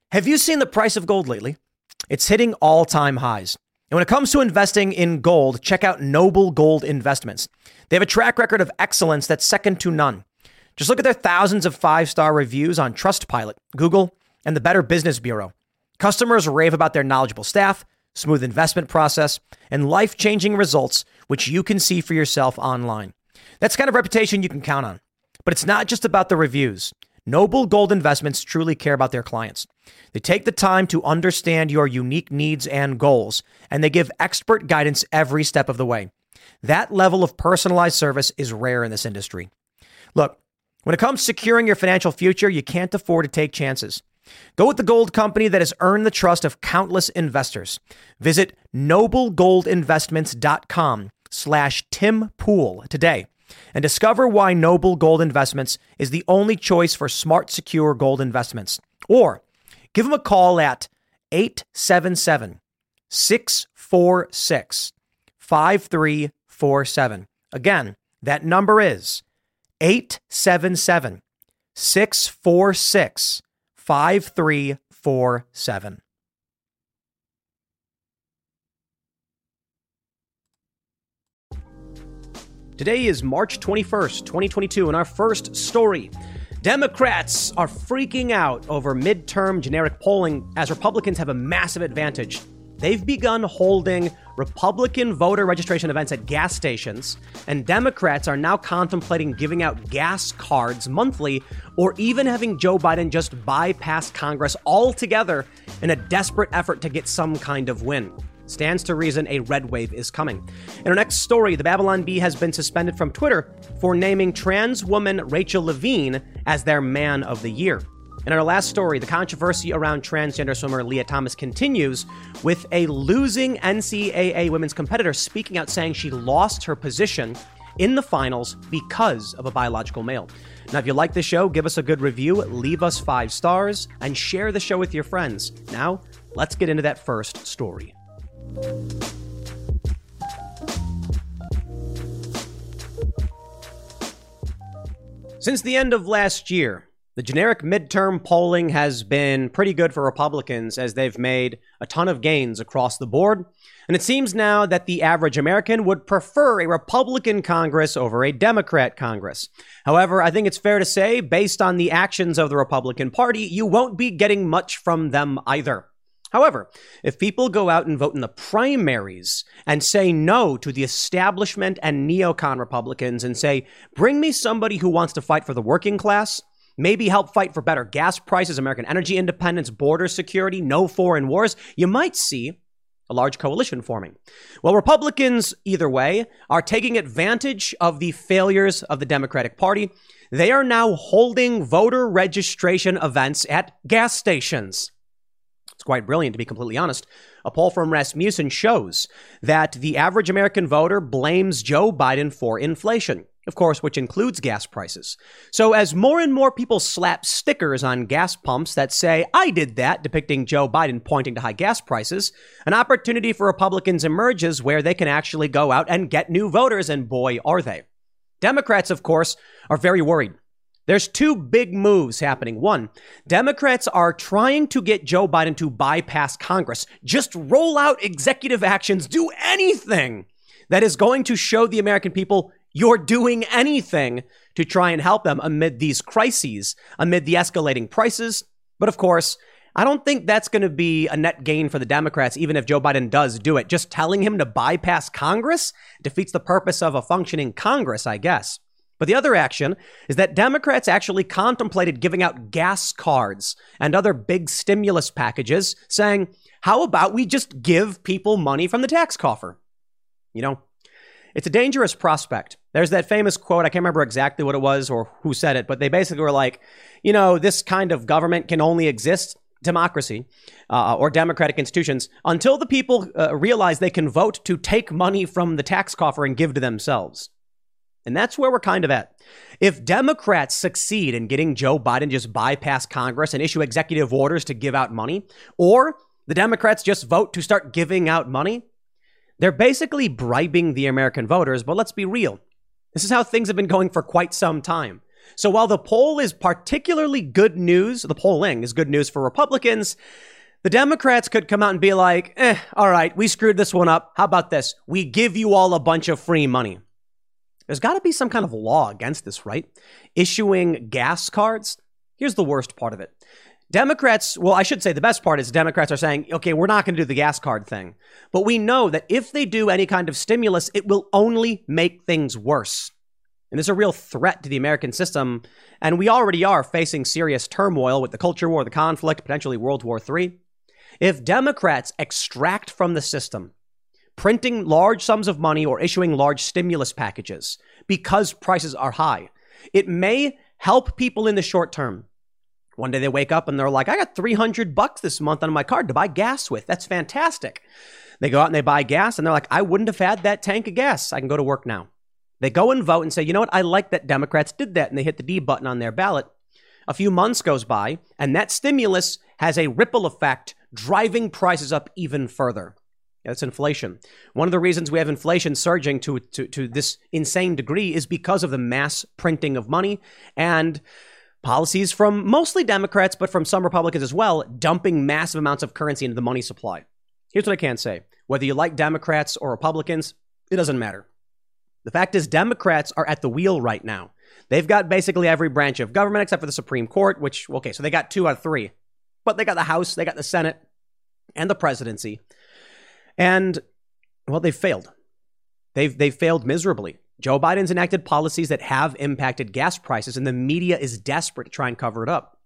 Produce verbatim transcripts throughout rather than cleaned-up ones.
Have you seen the price of gold lately? It's hitting all-time highs. And when it comes to investing in gold, check out Noble Gold Investments. They have a track record of excellence that's second to none. Just look at their thousands of five-star reviews on Trustpilot, Google, and the Better Business Bureau. Customers rave about their knowledgeable staff, smooth investment process, and life-changing results, which you can see for yourself online. That's the kind of reputation you can count on. But it's not just about the reviews. Noble Gold Investments truly care about their clients. They take the time to understand your unique needs and goals, and they give expert guidance every step of the way. That level of personalized service is rare in this industry. Look, when it comes to securing your financial future, you can't afford to take chances. Go with the gold company that has earned the trust of countless investors. Visit noblegoldinvestments.com slash Tim Pool today and discover why Noble Gold Investments is the only choice for smart, secure gold investments. Or give them a call at eight seven seven, six four six, five three four seven. Again, that number is eight seven seven, six four six, five three four seven. Today is March twenty-first, twenty twenty-two, and our first story. Democrats are freaking out over midterm generic polling as Republicans have a massive advantage. They've begun holding Republican voter registration events at gas stations, and Democrats are now contemplating giving out gas cards monthly or even having Joe Biden just bypass Congress altogether in a desperate effort to get some kind of win. Stands to reason a red wave is coming. In our next story, the Babylon Bee has been suspended from Twitter for naming trans woman Rachel Levine as their Man of the Year. In our last story, the controversy around transgender swimmer Leah Thomas continues, with a losing N C double A women's competitor speaking out saying she lost her position in the finals because of a biological male. Now, if you like the show, give us a good review, leave us five stars, and share the show with your friends. Now, let's get into that first story. Since the end of last year, the generic midterm polling has been pretty good for Republicans as they've made a ton of gains across the board. And it seems now that the average American would prefer a Republican Congress over a Democrat Congress. However, I think it's fair to say, based on the actions of the Republican Party, you won't be getting much from them either. However, if people go out and vote in the primaries and say no to the establishment and neocon Republicans and say, bring me somebody who wants to fight for the working class, maybe help fight for better gas prices, American energy independence, border security, no foreign wars, you might see a large coalition forming. Well, Republicans, either way, are taking advantage of the failures of the Democratic Party. They are now holding voter registration events at gas stations. It's quite brilliant, to be completely honest. A poll from Rasmussen shows that the average American voter blames Joe Biden for inflation, of course, which includes gas prices. So as more and more people slap stickers on gas pumps that say, I did that, depicting Joe Biden pointing to high gas prices, an opportunity for Republicans emerges where they can actually go out and get new voters, and boy, are they. Democrats, of course, are very worried. There's two big moves happening. One, Democrats are trying to get Joe Biden to bypass Congress. Just roll out executive actions, do anything that is going to show the American people you're doing anything to try and help them amid these crises, amid the escalating prices. But of course, I don't think that's going to be a net gain for the Democrats, even if Joe Biden does do it. Just telling him to bypass Congress defeats the purpose of a functioning Congress, I guess. But the other action is that Democrats actually contemplated giving out gas cards and other big stimulus packages, saying, how about we just give people money from the tax coffer? You know, it's a dangerous prospect. There's that famous quote, I can't remember exactly what it was or who said it, but they basically were like, you know, this kind of government can only exist, democracy uh, or democratic institutions, until the people uh, realize they can vote to take money from the tax coffer and give to themselves. And that's where we're kind of at. If Democrats succeed in getting Joe Biden just bypass Congress and issue executive orders to give out money, or the Democrats just vote to start giving out money, they're basically bribing the American voters. But let's be real. This is how things have been going for quite some time. So while the poll is particularly good news, the polling is good news for Republicans, the Democrats could come out and be like, eh, all right, we screwed this one up. How about this? We give you all a bunch of free money. There's got to be some kind of law against this, right? Issuing gas cards. Here's the worst part of it. Democrats, well, I should say the best part is Democrats are saying, okay, we're not going to do the gas card thing. But we know that if they do any kind of stimulus, it will only make things worse. And it's a real threat to the American system. And we already are facing serious turmoil with the culture war, the conflict, potentially World War Three. If Democrats extract from the system printing large sums of money or issuing large stimulus packages because prices are high, it may help people in the short term. One day they wake up and they're like, I got three hundred bucks this month on my card to buy gas with. That's fantastic. They go out and they buy gas and they're like, I wouldn't have had that tank of gas. I can go to work now. They go and vote and say, you know what? I like that Democrats did that. And they hit the D button on their ballot. A few months goes by and that stimulus has a ripple effect, driving prices up even further. That's inflation. One of the reasons we have inflation surging to, to, to this insane degree is because of the mass printing of money and policies from mostly Democrats, but from some Republicans as well, dumping massive amounts of currency into the money supply. Here's what I can say. Whether you like Democrats or Republicans, it doesn't matter. The fact is, Democrats are at the wheel right now. They've got basically every branch of government except for the Supreme Court, which, okay, so they got two out of three. But they got the House, they got the Senate, and the presidency. And, well, they've failed. They've, they've failed miserably. Joe Biden's enacted policies that have impacted gas prices, and the media is desperate to try and cover it up.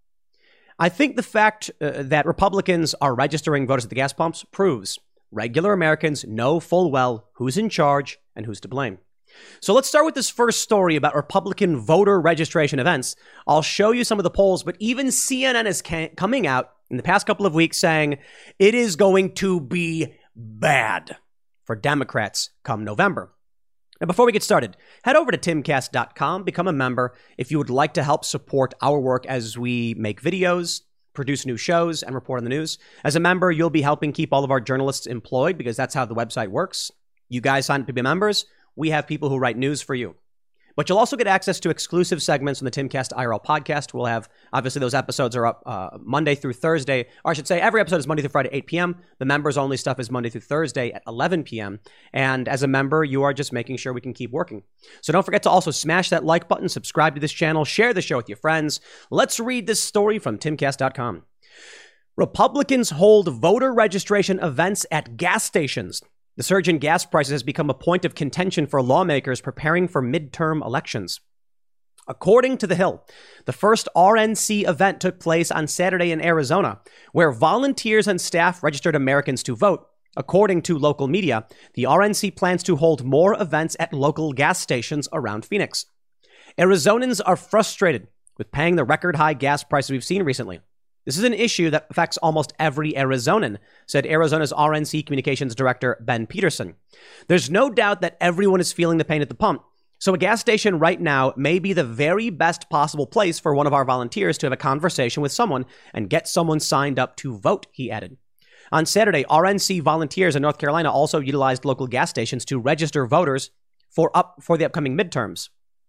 I think the fact uh, that Republicans are registering voters at the gas pumps proves regular Americans know full well who's in charge and who's to blame. So let's start with this first story about Republican voter registration events. I'll show you some of the polls, but even C N N is ca- coming out in the past couple of weeks saying it is going to be bad for Democrats come November. Now, before we get started, head over to timcast dot com, become a member if you would like to help support our work as we make videos, produce new shows, and report on the news. As a member, you'll be helping keep all of our journalists employed because that's how the website works. You guys sign up to be members. We have people who write news for you. But you'll also get access to exclusive segments on the Timcast I R L podcast. We'll have, obviously, those episodes are up uh, Monday through Thursday. Or I should say, every episode is Monday through Friday at eight p.m. The members-only stuff is Monday through Thursday at eleven p.m. And as a member, you are just making sure we can keep working. So don't forget to also smash that like button, subscribe to this channel, share the show with your friends. Let's read this story from timcast dot com. Republicans hold voter registration events at gas stations. The surge in gas prices has become a point of contention for lawmakers preparing for midterm elections. According to The Hill, the first R N C event took place on Saturday in Arizona, where volunteers and staff registered Americans to vote. According to local media, the R N C plans to hold more events at local gas stations around Phoenix. Arizonans are frustrated with paying the record high gas prices we've seen recently. This is an issue that affects almost every Arizonan, said Arizona's R N C Communications Director, Ben Peterson. There's no doubt that everyone is feeling the pain at the pump. So a gas station right now may be the very best possible place for one of our volunteers to have a conversation with someone and get someone signed up to vote, he added. On Saturday, R N C volunteers in North Carolina also utilized local gas stations to register voters for up for the upcoming midterms.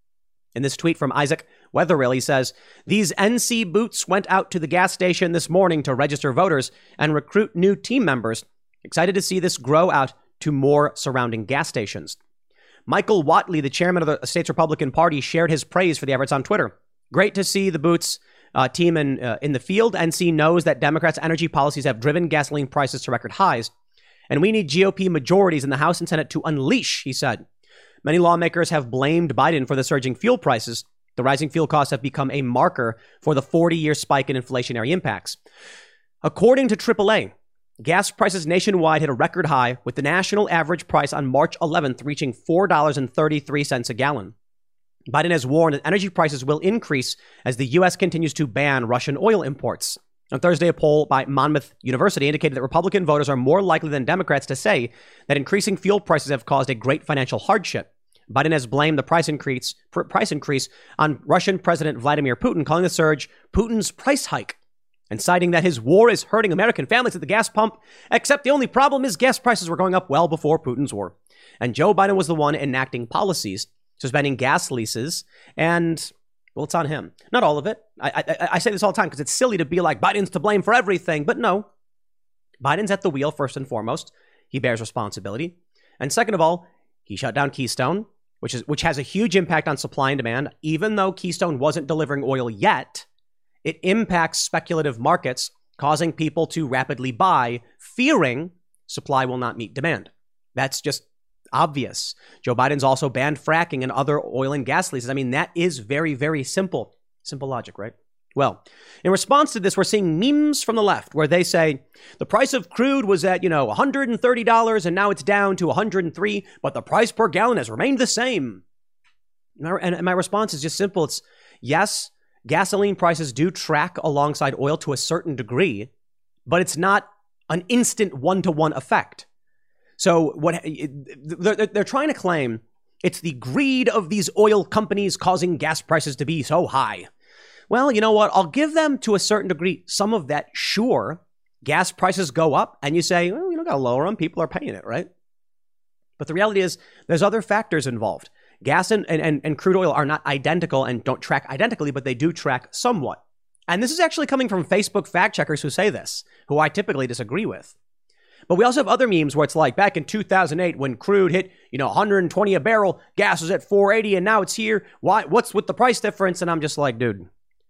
In this tweet from Isaac Wetherill, he says, these N C boots went out to the gas station this morning to register voters and recruit new team members. Excited to see this grow out to more surrounding gas stations. Michael Whatley, the chairman of the state's Republican Party, shared his praise for the efforts on Twitter. Great to see the Boots uh, team in, uh, in the field. N C knows that Democrats' energy policies have driven gasoline prices to record highs. And we need G O P majorities in the House and Senate to unleash, he said. Many lawmakers have blamed Biden for the surging fuel prices. The rising fuel costs have become a marker for the forty-year spike in inflationary impacts. According to triple A, gas prices nationwide hit a record high, with the national average price on March eleventh reaching four dollars and thirty-three cents a gallon. Biden has warned that energy prices will increase as the U S continues to ban Russian oil imports. On Thursday, a poll by Monmouth University indicated that Republican voters are more likely than Democrats to say that increasing fuel prices have caused a great financial hardship. Biden has blamed the price increase, pr- price increase on Russian President Vladimir Putin, calling the surge Putin's price hike, and citing that his war is hurting American families at the gas pump, except the only problem is gas prices were going up well before Putin's war. And Joe Biden was the one enacting policies, suspending gas leases, and Well, it's on him. Not all of it. I, I, I say this all the time because it's silly to be like, Biden's to blame for everything. But no, Biden's at the wheel first and foremost. He bears responsibility. And second of all, he shut down Keystone, which is which has a huge impact on supply and demand. Even though Keystone wasn't delivering oil yet, it impacts speculative markets, causing people to rapidly buy, fearing supply will not meet demand. That's just obvious. Joe Biden's also banned fracking and other oil and gas leases. I mean, that is very, very simple. Simple logic, right? Well, in response to this, we're seeing memes from the left where they say the price of crude was at, you know, one hundred thirty dollars and now it's down to one hundred three dollars, but the price per gallon has remained the same. And my response is just simple. It's yes, gasoline prices do track alongside oil to a certain degree, but it's not an instant one-to-one effect. So what they're, they're trying to claim it's the greed of these oil companies causing gas prices to be so high. Well, you know what? I'll give them to a certain degree some of that. Sure, gas prices go up and you say, well, you don't got to lower them. People are paying it, right? But the reality is there's other factors involved. Gas and, and, and crude oil are not identical and don't track identically, but they do track somewhat. And this is actually coming from Facebook fact checkers who say this, who I typically disagree with. But we also have other memes where it's like back in two thousand eight when crude hit, you know, one hundred twenty a barrel, gas was at four eighty and now it's here. Why? What's with the price difference? And I'm just like, dude,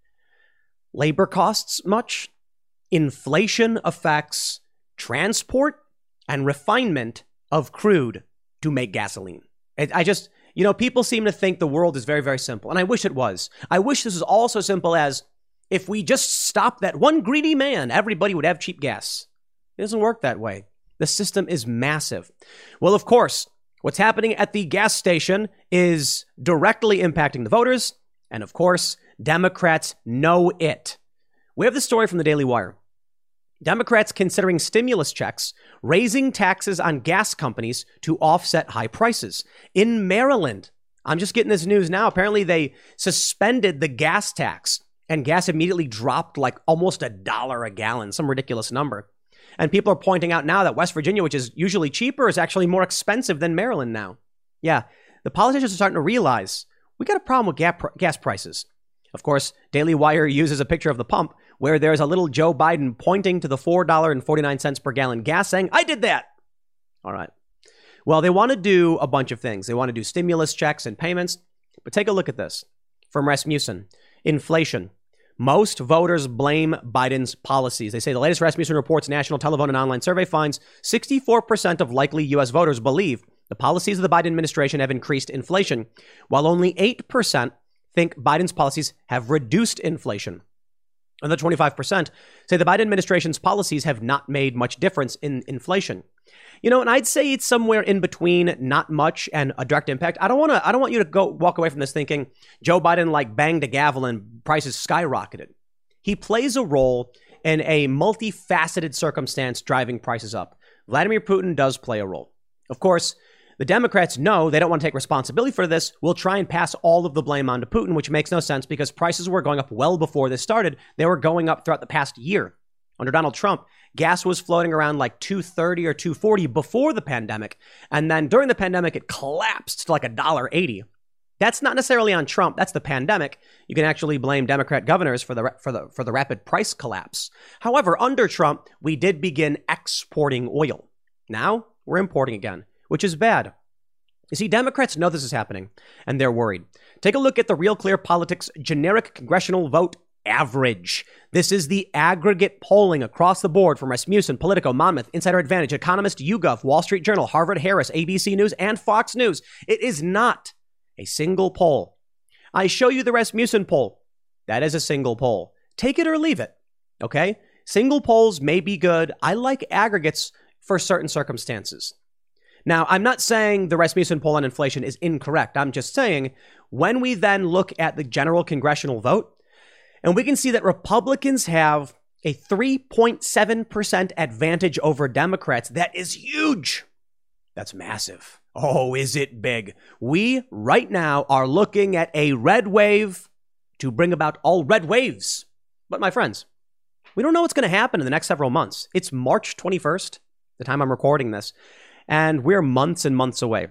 labor costs much. Inflation affects transport and refinement of crude to make gasoline. I just, you know, people seem to think the world is very, very simple. And I wish it was. I wish this was all so simple as if we just stop that one greedy man, everybody would have cheap gas. It doesn't work that way. The system is massive. Well, of course, what's happening at the gas station is directly impacting the voters. And of course, Democrats know it. We have the story from the Daily Wire. Democrats considering stimulus checks, raising taxes on gas companies to offset high prices. In Maryland, I'm just getting this news now. Apparently, they suspended the gas tax and gas immediately dropped like almost a dollar a gallon, some ridiculous number. And people are pointing out now that West Virginia, which is usually cheaper, is actually more expensive than Maryland now. Yeah, the politicians are starting to realize we got a problem with gas prices. Of course, Daily Wire uses a picture of the pump where there's a little Joe Biden pointing to the four dollars and forty-nine cents per gallon gas saying, I did that. All right. Well, they want to do a bunch of things. They want to do stimulus checks and payments. But take a look at this from Rasmussen. Inflation. Most voters blame Biden's policies. They say the latest Rasmussen Reports national telephone and online survey finds sixty-four percent of likely U S voters believe the policies of the Biden administration have increased inflation, while only eight percent think Biden's policies have reduced inflation. And the twenty-five percent say the Biden administration's policies have not made much difference in inflation. You know, and I'd say it's somewhere in between not much and a direct impact. I don't want to I don't want you to go walk away from this thinking Joe Biden like banged a gavel and prices skyrocketed. He plays a role in a multifaceted circumstance driving prices up. Vladimir Putin does play a role. Of course, the Democrats know they don't want to take responsibility for this. We'll try and pass all of the blame onto Putin, which makes no sense because prices were going up well before this started. They were going up throughout the past year. Under Donald Trump, gas was floating around like two thirty or two forty before the pandemic. And then during the pandemic, it collapsed to like one dollar eighty. That's not necessarily on Trump. That's the pandemic. You can actually blame Democrat governors for the for the for the rapid price collapse. However, under Trump, we did begin exporting oil. Now we're importing again, which is bad. You see, Democrats know this is happening, and they're worried. Take a look at the Real Clear Politics generic congressional vote average. This is the aggregate polling across the board from Rasmussen, Politico, Monmouth, Insider Advantage, Economist, YouGov, Wall Street Journal, Harvard Harris, A B C News, and Fox News. It is not a single poll. I show you the Rasmussen poll. That is a single poll. Take it or leave it. Okay? Single polls may be good. I like aggregates for certain circumstances. Now, I'm not saying the Rasmussen poll on inflation is incorrect. I'm just saying when we then look at the general congressional vote, and we can see that Republicans have a three point seven percent advantage over Democrats. That is huge. That's massive. Oh, is it big? We right now are looking at a red wave to bring about all red waves. But my friends, we don't know what's going to happen in the next several months. It's March twenty-first, the time I'm recording this, and we're months and months away.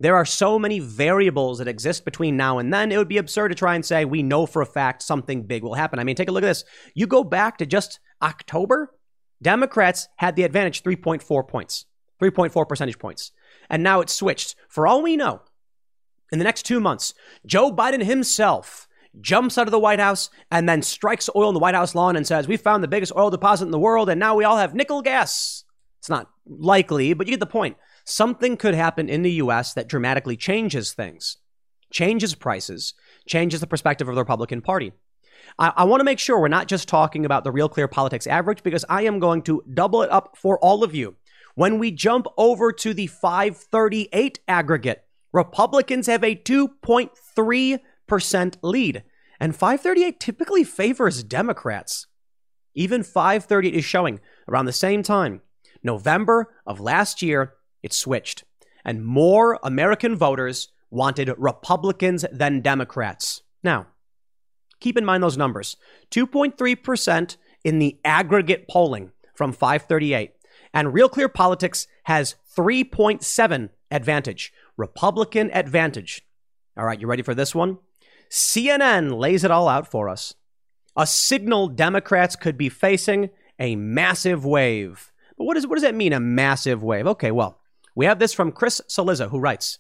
There are so many variables that exist between now and then. It would be absurd to try and say we know for a fact something big will happen. I mean, take a look at this. You go back to just October, Democrats had the advantage three point four points, three point four percentage points. And now it's switched. For all we know, in the next two months, Joe Biden himself jumps out of the White House and then strikes oil in the White House lawn and says, we found the biggest oil deposit in the world and now we all have nickel gas. It's not likely, but you get the point. Something could happen in the U S that dramatically changes things, changes prices, changes the perspective of the Republican Party. I, I want to make sure we're not just talking about the Real Clear Politics average, because I am going to double it up for all of you. When we jump over to the five thirty-eight aggregate, Republicans have a two point three percent lead, and five thirty-eight typically favors Democrats. Even five thirty-eight is showing around the same time, November of last year, it switched, and more American voters wanted Republicans than Democrats. Now, keep in mind those numbers. two point three percent in the aggregate polling from five thirty-eight, and Real Clear Politics has three point seven advantage, Republican advantage. All right, you ready for this one? C N N lays it all out for us. A signal Democrats could be facing a massive wave. But what, is, what does that mean, a massive wave? Okay, well, we have this from Chris Cillizza, who writes,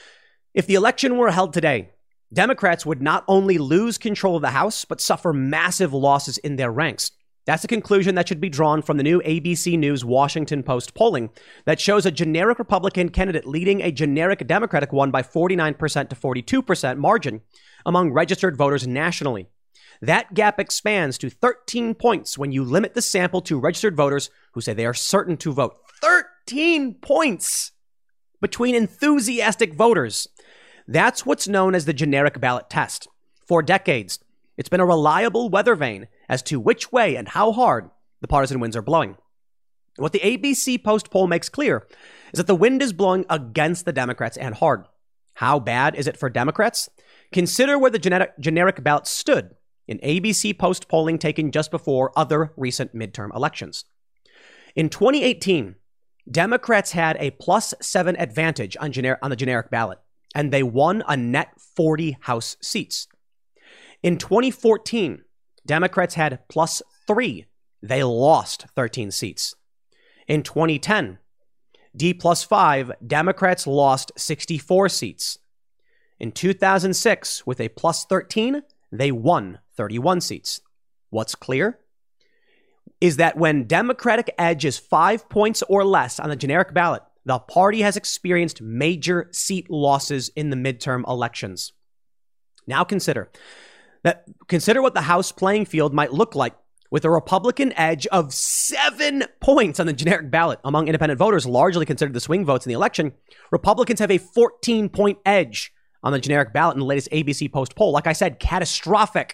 if the election were held today, Democrats would not only lose control of the House, but suffer massive losses in their ranks. That's a conclusion that should be drawn from the new A B C News Washington Post polling that shows a generic Republican candidate leading a generic Democratic one by forty-nine percent to forty-two percent margin among registered voters nationally. That gap expands to thirteen points when you limit the sample to registered voters who say they are certain to vote. thirteen points between enthusiastic voters. That's what's known as the generic ballot test. For decades, it's been a reliable weather vane as to which way and how hard the partisan winds are blowing. What the A B C Post poll makes clear is that the wind is blowing against the Democrats and hard. How bad is it for Democrats? Consider where the generic, generic ballot stood in A B C Post polling taken just before other recent midterm elections. In twenty eighteen, Democrats had a plus seven advantage on, gener- on the generic ballot, and they won a net forty House seats. In twenty fourteen, Democrats had plus three. They lost thirteen seats. In twenty ten, D plus five, Democrats lost sixty-four seats. In two thousand six, with a plus thirteen, they won thirty-one seats. What's clear is that when Democratic edge is five points or less on the generic ballot, the party has experienced major seat losses in the midterm elections. Now consider that consider what the House playing field might look like with a Republican edge of seven points on the generic ballot among independent voters, largely considered the swing votes in the election. Republicans have a fourteen-point edge on the generic ballot in the latest A B C Post poll. Like I said, catastrophic.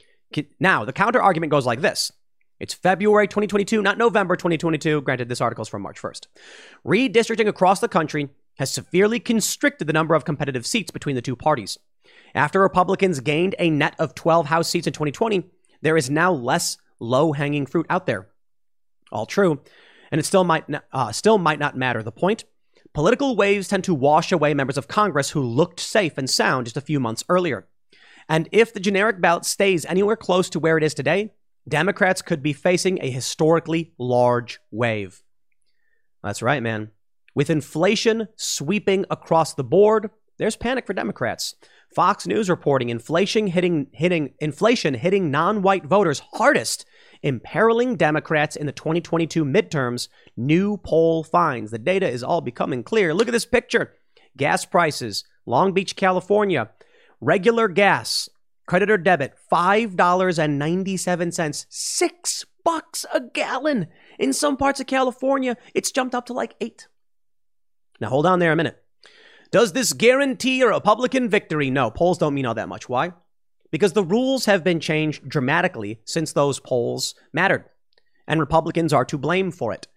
Now, the counter argument goes like this. It's February twenty twenty-two, not November twenty twenty-two. Granted, this article is from March first. Redistricting across the country has severely constricted the number of competitive seats between the two parties. After Republicans gained a net of twelve House seats in twenty twenty, there is now less low-hanging fruit out there. All true, and it still might not, uh, still might not matter. The point? Political waves tend to wash away members of Congress who looked safe and sound just a few months earlier. And if the generic ballot stays anywhere close to where it is today, Democrats could be facing a historically large wave. That's right, man. With inflation sweeping across the board, there's panic for Democrats. Fox News reporting inflation hitting hitting inflation hitting non-white voters hardest, imperiling Democrats in the twenty twenty-two midterms. New poll finds the data is all becoming clear. Look at this picture. Gas prices, Long Beach, California, regular gas, credit or debit, five dollars and ninety-seven cents, six bucks a gallon. In some parts of California, it's jumped up to like eight. Now hold on there a minute. Does this guarantee a Republican victory? No, polls don't mean all that much. Why? Because the rules have been changed dramatically since those polls mattered, and Republicans are to blame for it.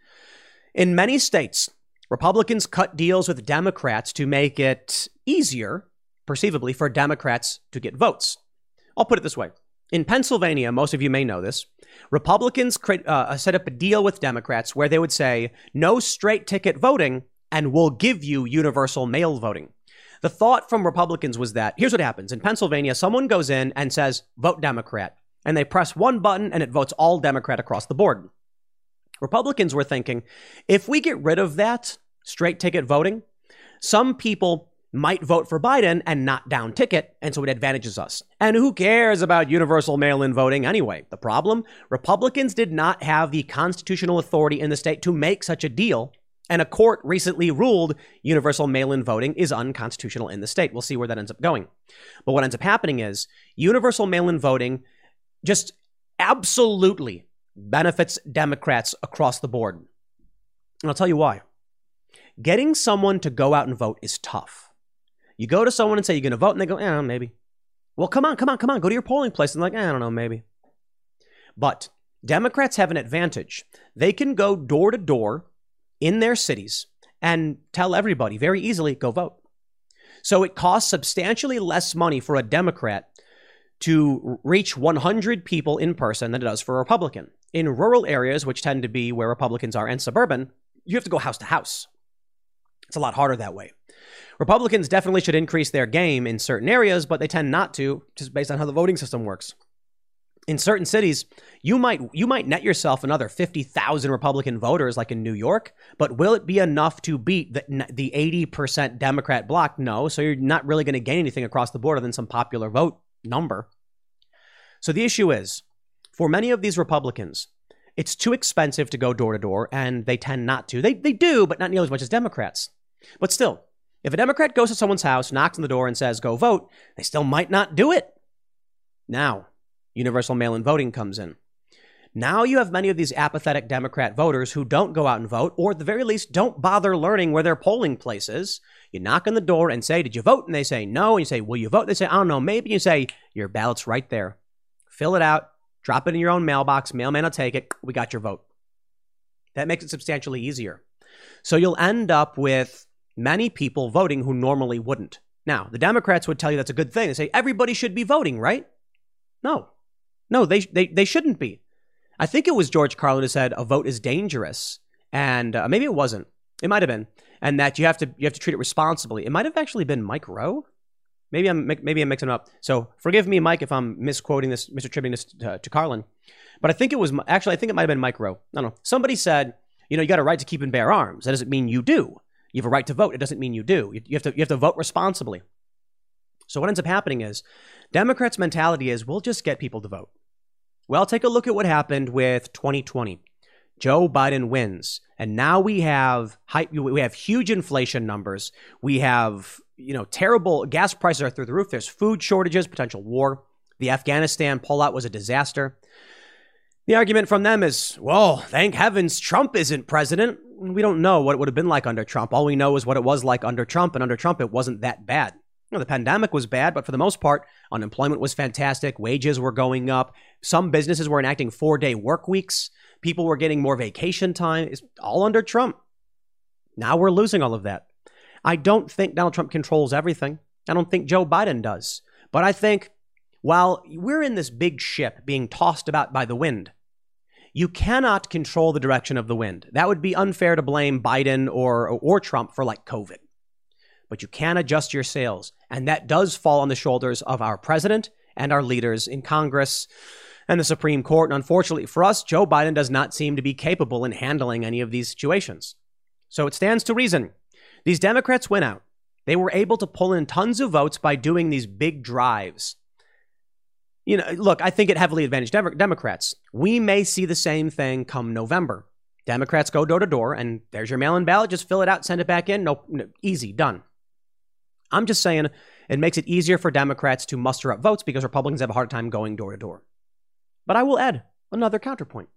In many states, Republicans cut deals with Democrats to make it easier, perceivably, for Democrats to get votes. I'll put it this way. In Pennsylvania, most of you may know this, Republicans uh, set up a deal with Democrats where they would say, no straight ticket voting, and we'll give you universal mail voting. The thought from Republicans was that here's what happens. In Pennsylvania, someone goes in and says, vote Democrat. And they press one button and it votes all Democrat across the board. Republicans were thinking, if we get rid of that straight ticket voting, some people might vote for Biden and not down ticket, and so it advantages us. And who cares about universal mail-in voting anyway? The problem? Republicans did not have the constitutional authority in the state to make such a deal, and a court recently ruled universal mail-in voting is unconstitutional in the state. We'll see where that ends up going. But what ends up happening is universal mail-in voting just absolutely benefits Democrats across the board. And I'll tell you why. Getting someone to go out and vote is tough. You go to someone and say, you're going to vote, and they go, eh, maybe. Well, come on, come on, come on. Go to your polling place. And they're like, eh, I don't know, maybe. But Democrats have an advantage. They can go door to door in their cities and tell everybody very easily, go vote. So it costs substantially less money for a Democrat to reach one hundred people in person than it does for a Republican. In rural areas, which tend to be where Republicans are, and suburban, you have to go house to house. It's a lot harder that way. Republicans definitely should increase their game in certain areas, but they tend not to, just based on how the voting system works. In certain cities, you might you might net yourself another fifty thousand Republican voters like in New York, but will it be enough to beat the, the eighty percent Democrat bloc? No, so you're not really going to gain anything across the board other than some popular vote number. So the issue is, for many of these Republicans, it's too expensive to go door to door, and they tend not to. They, they do, but not nearly as much as Democrats. But still, if a Democrat goes to someone's house, knocks on the door, and says, go vote, they still might not do it. Now, universal mail-in voting comes in. Now you have many of these apathetic Democrat voters who don't go out and vote, or at the very least, don't bother learning where their polling place is. You knock on the door and say, did you vote? And they say, no. And you say, will you vote? They say, I don't know, maybe. You say, your ballot's right there. Fill it out, drop it in your own mailbox, mailman will take it, we got your vote. That makes it substantially easier. So you'll end up with many people voting who normally wouldn't. Now, the Democrats would tell you that's a good thing. They say everybody should be voting, right? No. No, they they, they shouldn't be. I think it was George Carlin who said a vote is dangerous. And uh, maybe it wasn't. It might have been. And that you have to you have to treat it responsibly. It might have actually been Mike Rowe. Maybe I'm maybe I'm mixing it up. So forgive me, Mike, if I'm misquoting this, misattributing this to, to Carlin. But I think it was actually I think it might have been Mike Rowe. I don't know. Somebody said, you know, you got a right to keep and bear arms. That doesn't mean you do. You have a right to vote. It doesn't mean you do. You, you have to you have to vote responsibly. So what ends up happening is Democrats' mentality is we'll just get people to vote. Well, take a look at what happened with twenty twenty. Joe Biden wins, and now we have high, we have huge inflation numbers. We have, you know, terrible gas prices are through the roof. There's food shortages, potential war. The Afghanistan pullout was a disaster. The argument from them is, well, thank heavens Trump isn't president. We don't know what it would have been like under Trump. All we know is what it was like under Trump, and under Trump, it wasn't that bad. You know, the pandemic was bad, but for the most part, unemployment was fantastic. Wages were going up. Some businesses were enacting four-day work weeks. People were getting more vacation time. It's all under Trump. Now we're losing all of that. I don't think Donald Trump controls everything. I don't think Joe Biden does. But I think while we're in this big ship being tossed about by the wind, you cannot control the direction of the wind. That would be unfair to blame Biden or, or Trump for like COVID. But you can adjust your sails. And that does fall on the shoulders of our president and our leaders in Congress and the Supreme Court. And unfortunately for us, Joe Biden does not seem to be capable in handling any of these situations. So it stands to reason. These Democrats went out. They were able to pull in tons of votes by doing these big drives. You know, look, I think it heavily advantaged Dem- Democrats. We may see the same thing come November. Democrats go door to door and there's your mail-in ballot. Just fill it out, send it back in. No, no, easy, done. I'm just saying it makes it easier for Democrats to muster up votes because Republicans have a hard time going door to door. But I will add another counterpoint.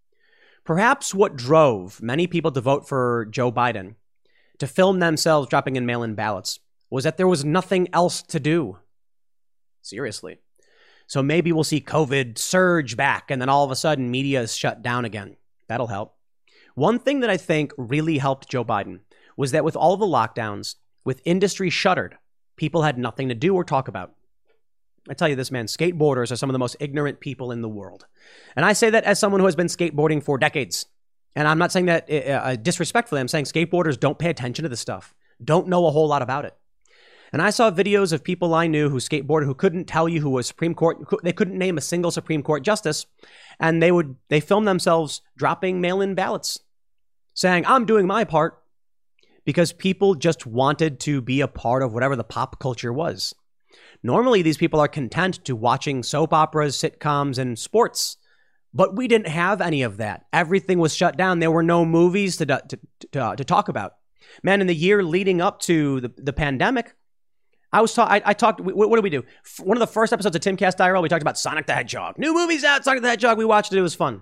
Perhaps what drove many people to vote for Joe Biden, to film themselves dropping in mail-in ballots, was that there was nothing else to do. Seriously. So maybe we'll see COVID surge back and then all of a sudden media is shut down again. That'll help. One thing that I think really helped Joe Biden was that with all the lockdowns, with industry shuttered, people had nothing to do or talk about. I tell you this, man, skateboarders are some of the most ignorant people in the world. And I say that as someone who has been skateboarding for decades. And I'm not saying that uh, disrespectfully. I'm saying skateboarders don't pay attention to this stuff, don't know a whole lot about it. And I saw videos of people I knew who skateboarded who couldn't tell you who was Supreme Court. They couldn't name a single Supreme Court justice. And they would, they filmed themselves dropping mail-in ballots saying, I'm doing my part, because people just wanted to be a part of whatever the pop culture was. Normally, these people are content to watching soap operas, sitcoms, and sports. But we didn't have any of that. Everything was shut down. There were no movies to, to, to, uh, to talk about. Man, in the year leading up to the, the pandemic, I was ta- I, I talked, what, what did we do? One of the first episodes of Timcast I R L, we talked about Sonic the Hedgehog. New movies out, Sonic the Hedgehog. We watched it. It was fun.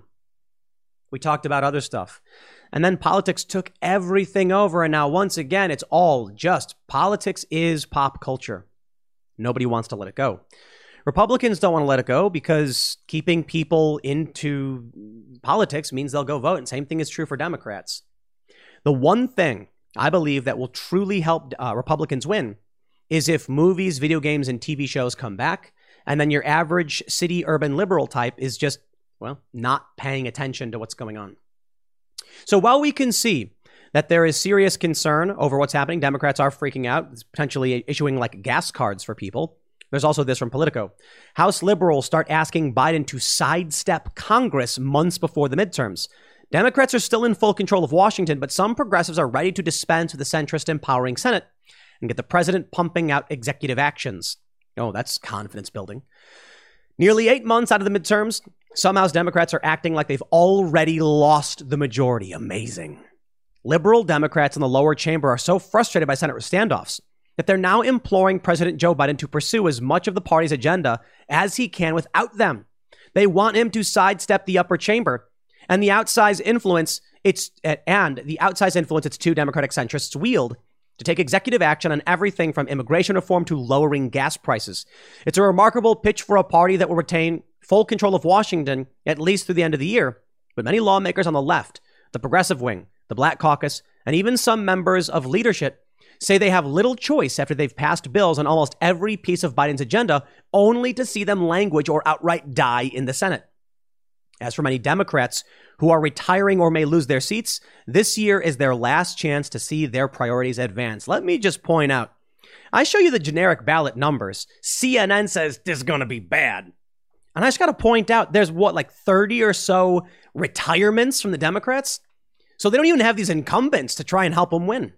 We talked about other stuff. And then politics took everything over. And now, once again, it's all just politics is pop culture. Nobody wants to let it go. Republicans don't want to let it go because keeping people into politics means they'll go vote. And same thing is true for Democrats. The one thing I believe that will truly help uh, Republicans win is if movies, video games, and T V shows come back, and then your average city urban liberal type is just, well, not paying attention to what's going on. So while we can see that there is serious concern over what's happening, Democrats are freaking out, potentially issuing like gas cards for people. There's also this from Politico. House liberals start asking Biden to sidestep Congress months before the midterms. Democrats are still in full control of Washington, but some progressives are ready to dispense with the centrist empowering Senate and get the president pumping out executive actions. Oh, that's confidence building. Nearly eight months out of the midterms, some House Democrats are acting like they've already lost the majority. Amazing. Liberal Democrats in the lower chamber are so frustrated by Senate standoffs that they're now imploring President Joe Biden to pursue as much of the party's agenda as he can without them. They want him to sidestep the upper chamber and the outsized influence it's and the outsized influence its two Democratic centrists wield to take executive action on everything from immigration reform to lowering gas prices. It's a remarkable pitch for a party that will retain full control of Washington at least through the end of the year. But many lawmakers on the left, the progressive wing, the Black Caucus, and even some members of leadership say they have little choice after they've passed bills on almost every piece of Biden's agenda, only to see them languish or outright die in the Senate. As for many Democrats who are retiring or may lose their seats, this year is their last chance to see their priorities advance. Let me just point out, I show you the generic ballot numbers. C N N says this is going to be bad. And I just got to point out, there's what, like thirty or so retirements from the Democrats? So they don't even have these incumbents to try and help them win.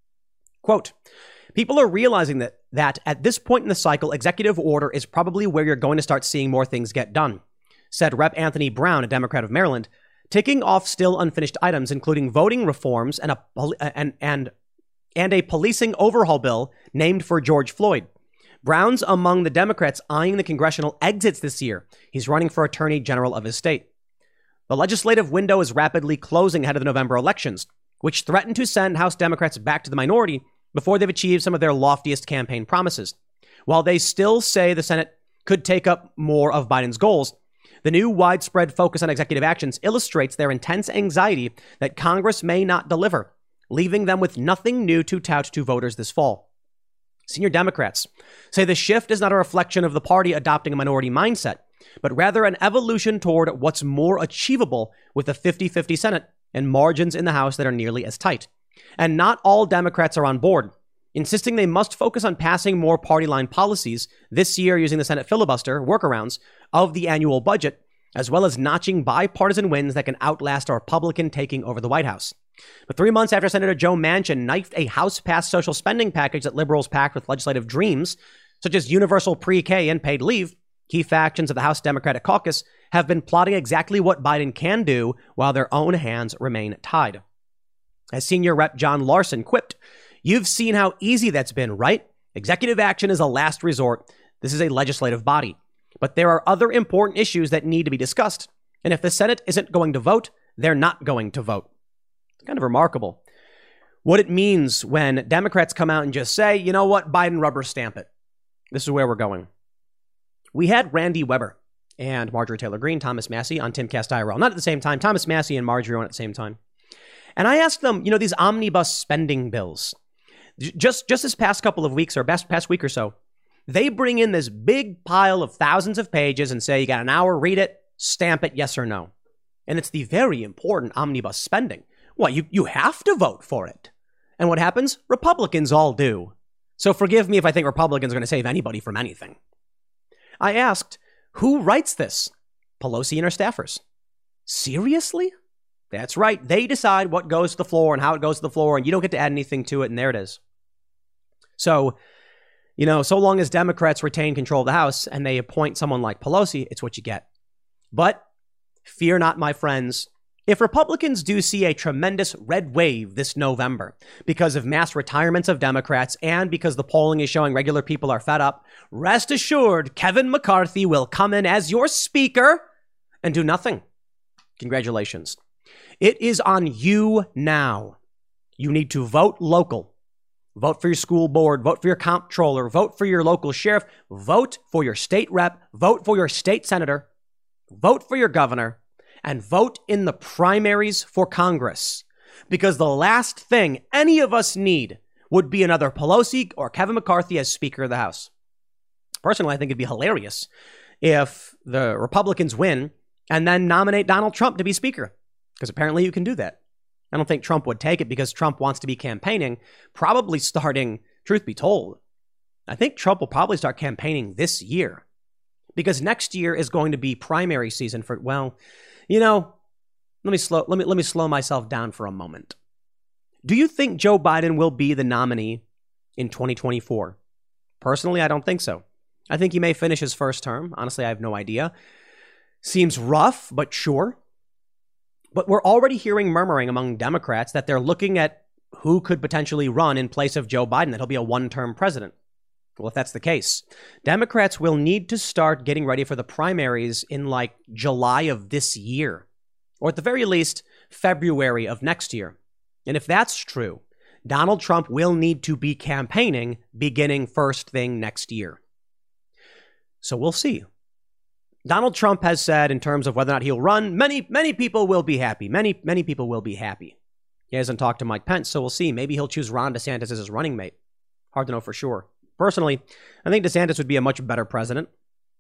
Quote, people are realizing that, that at this point in the cycle, executive order is probably where you're going to start seeing more things get done, said Representative Anthony Brown, a Democrat of Maryland, ticking off still unfinished items, including voting reforms and a, and, and, and a policing overhaul bill named for George Floyd. Brown's among the Democrats eyeing the congressional exits this year. He's running for attorney general of his state. The legislative window is rapidly closing ahead of the November elections, which threaten to send House Democrats back to the minority before they've achieved some of their loftiest campaign promises. While they still say the Senate could take up more of Biden's goals, the new widespread focus on executive actions illustrates their intense anxiety that Congress may not deliver, leaving them with nothing new to tout to voters this fall. Senior Democrats say the shift is not a reflection of the party adopting a minority mindset, but rather an evolution toward what's more achievable with a fifty-fifty Senate and margins in the House that are nearly as tight. And not all Democrats are on board, insisting they must focus on passing more party line policies this year using the Senate filibuster workarounds of the annual budget, as well as notching bipartisan wins that can outlast a Republican taking over the White House. But three months after Senator Joe Manchin knifed a House-passed social spending package that liberals packed with legislative dreams, such as universal pre-K and paid leave, key factions of the House Democratic Caucus have been plotting exactly what Biden can do while their own hands remain tied. As Senior Representative John Larson quipped, "You've seen how easy that's been, right? Executive action is a last resort. This is a legislative body. But there are other important issues that need to be discussed. And if the Senate isn't going to vote, they're not going to vote." It's kind of remarkable what it means when Democrats come out and just say, you know what, Biden rubber stamp it. This is where we're going. We had Randy Weber and Marjorie Taylor Greene, Thomas Massie on Timcast I R L. Not at the same time. Thomas Massie and Marjorie on at the same time. And I asked them, you know, these omnibus spending bills, just, just this past couple of weeks or best past week or so, they bring in this big pile of thousands of pages and say, you got an hour, read it, stamp it, yes or no. And it's the very important omnibus spending. Well, you, you have to vote for it. And what happens? Republicans all do. So forgive me if I think Republicans are going to save anybody from anything. I asked, who writes this? Pelosi and her staffers. Seriously? That's right. They decide what goes to the floor and how it goes to the floor, and you don't get to add anything to it, and there it is. So, you know, so long as Democrats retain control of the House and they appoint someone like Pelosi, it's what you get. But fear not, my friends. If Republicans do see a tremendous red wave this November because of mass retirements of Democrats and because the polling is showing regular people are fed up, rest assured Kevin McCarthy will come in as your speaker and do nothing. Congratulations. It is on you now. You need to vote local. Vote for your school board. Vote for your comptroller. Vote for your local sheriff. Vote for your state rep. Vote for your state senator. Vote for your governor. And vote in the primaries for Congress. Because the last thing any of us need would be another Pelosi or Kevin McCarthy as Speaker of the House. Personally, I think it'd be hilarious if the Republicans win and then nominate Donald Trump to be Speaker. Because apparently you can do that. I don't think Trump would take it because Trump wants to be campaigning, probably starting, truth be told, I think Trump will probably start campaigning this year. Because next year is going to be primary season for, well, you know, let me slow let me let me slow myself down for a moment. Do you think Joe Biden will be the nominee in twenty twenty-four? Personally, I don't think so. I think he may finish his first term. Honestly, I have no idea. Seems rough, but sure. But we're already hearing murmuring among Democrats that they're looking at who could potentially run in place of Joe Biden, that he'll be a one-term president. Well, if that's the case, Democrats will need to start getting ready for the primaries in like July of this year, or at the very least, February of next year. And if that's true, Donald Trump will need to be campaigning beginning first thing next year. So we'll see. Donald Trump has said in terms of whether or not he'll run, many, many people will be happy. Many, many people will be happy. He hasn't talked to Mike Pence, so we'll see. Maybe he'll choose Ron DeSantis as his running mate. Hard to know for sure. Personally, I think DeSantis would be a much better president.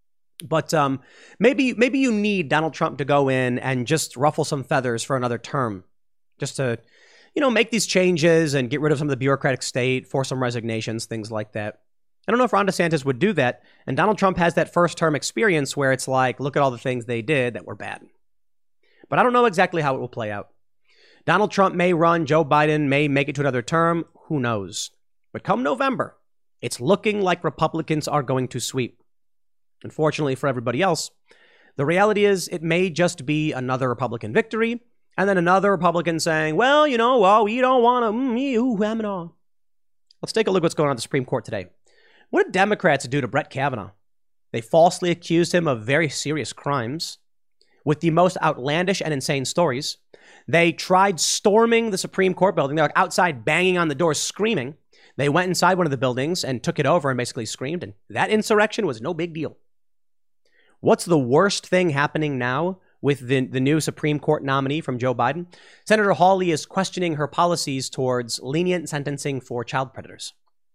But um, maybe maybe you need Donald Trump to go in and just ruffle some feathers for another term. Just to, you know, make these changes and get rid of some of the bureaucratic state, force some resignations, things like that. I don't know if Ron DeSantis would do that. And Donald Trump has that first term experience where it's like, look at all the things they did that were bad. But I don't know exactly how it will play out. Donald Trump may run. Joe Biden may make it to another term. Who knows? But come November, it's looking like Republicans are going to sweep. Unfortunately for everybody else, the reality is it may just be another Republican victory and then another Republican saying, well, you know, well, we don't want to, mm, you, I'm on. Let's take a look at what's going on at the Supreme Court today. What did Democrats do to Brett Kavanaugh? They falsely accused him of very serious crimes with the most outlandish and insane stories. They tried storming the Supreme Court building. They're like outside banging on the doors, screaming. They went inside one of the buildings and took it over and basically screamed. And that insurrection was no big deal. What's the worst thing happening now with the, the new Supreme Court nominee from Joe Biden? Senator Hawley is questioning her policies towards lenient sentencing for child predators.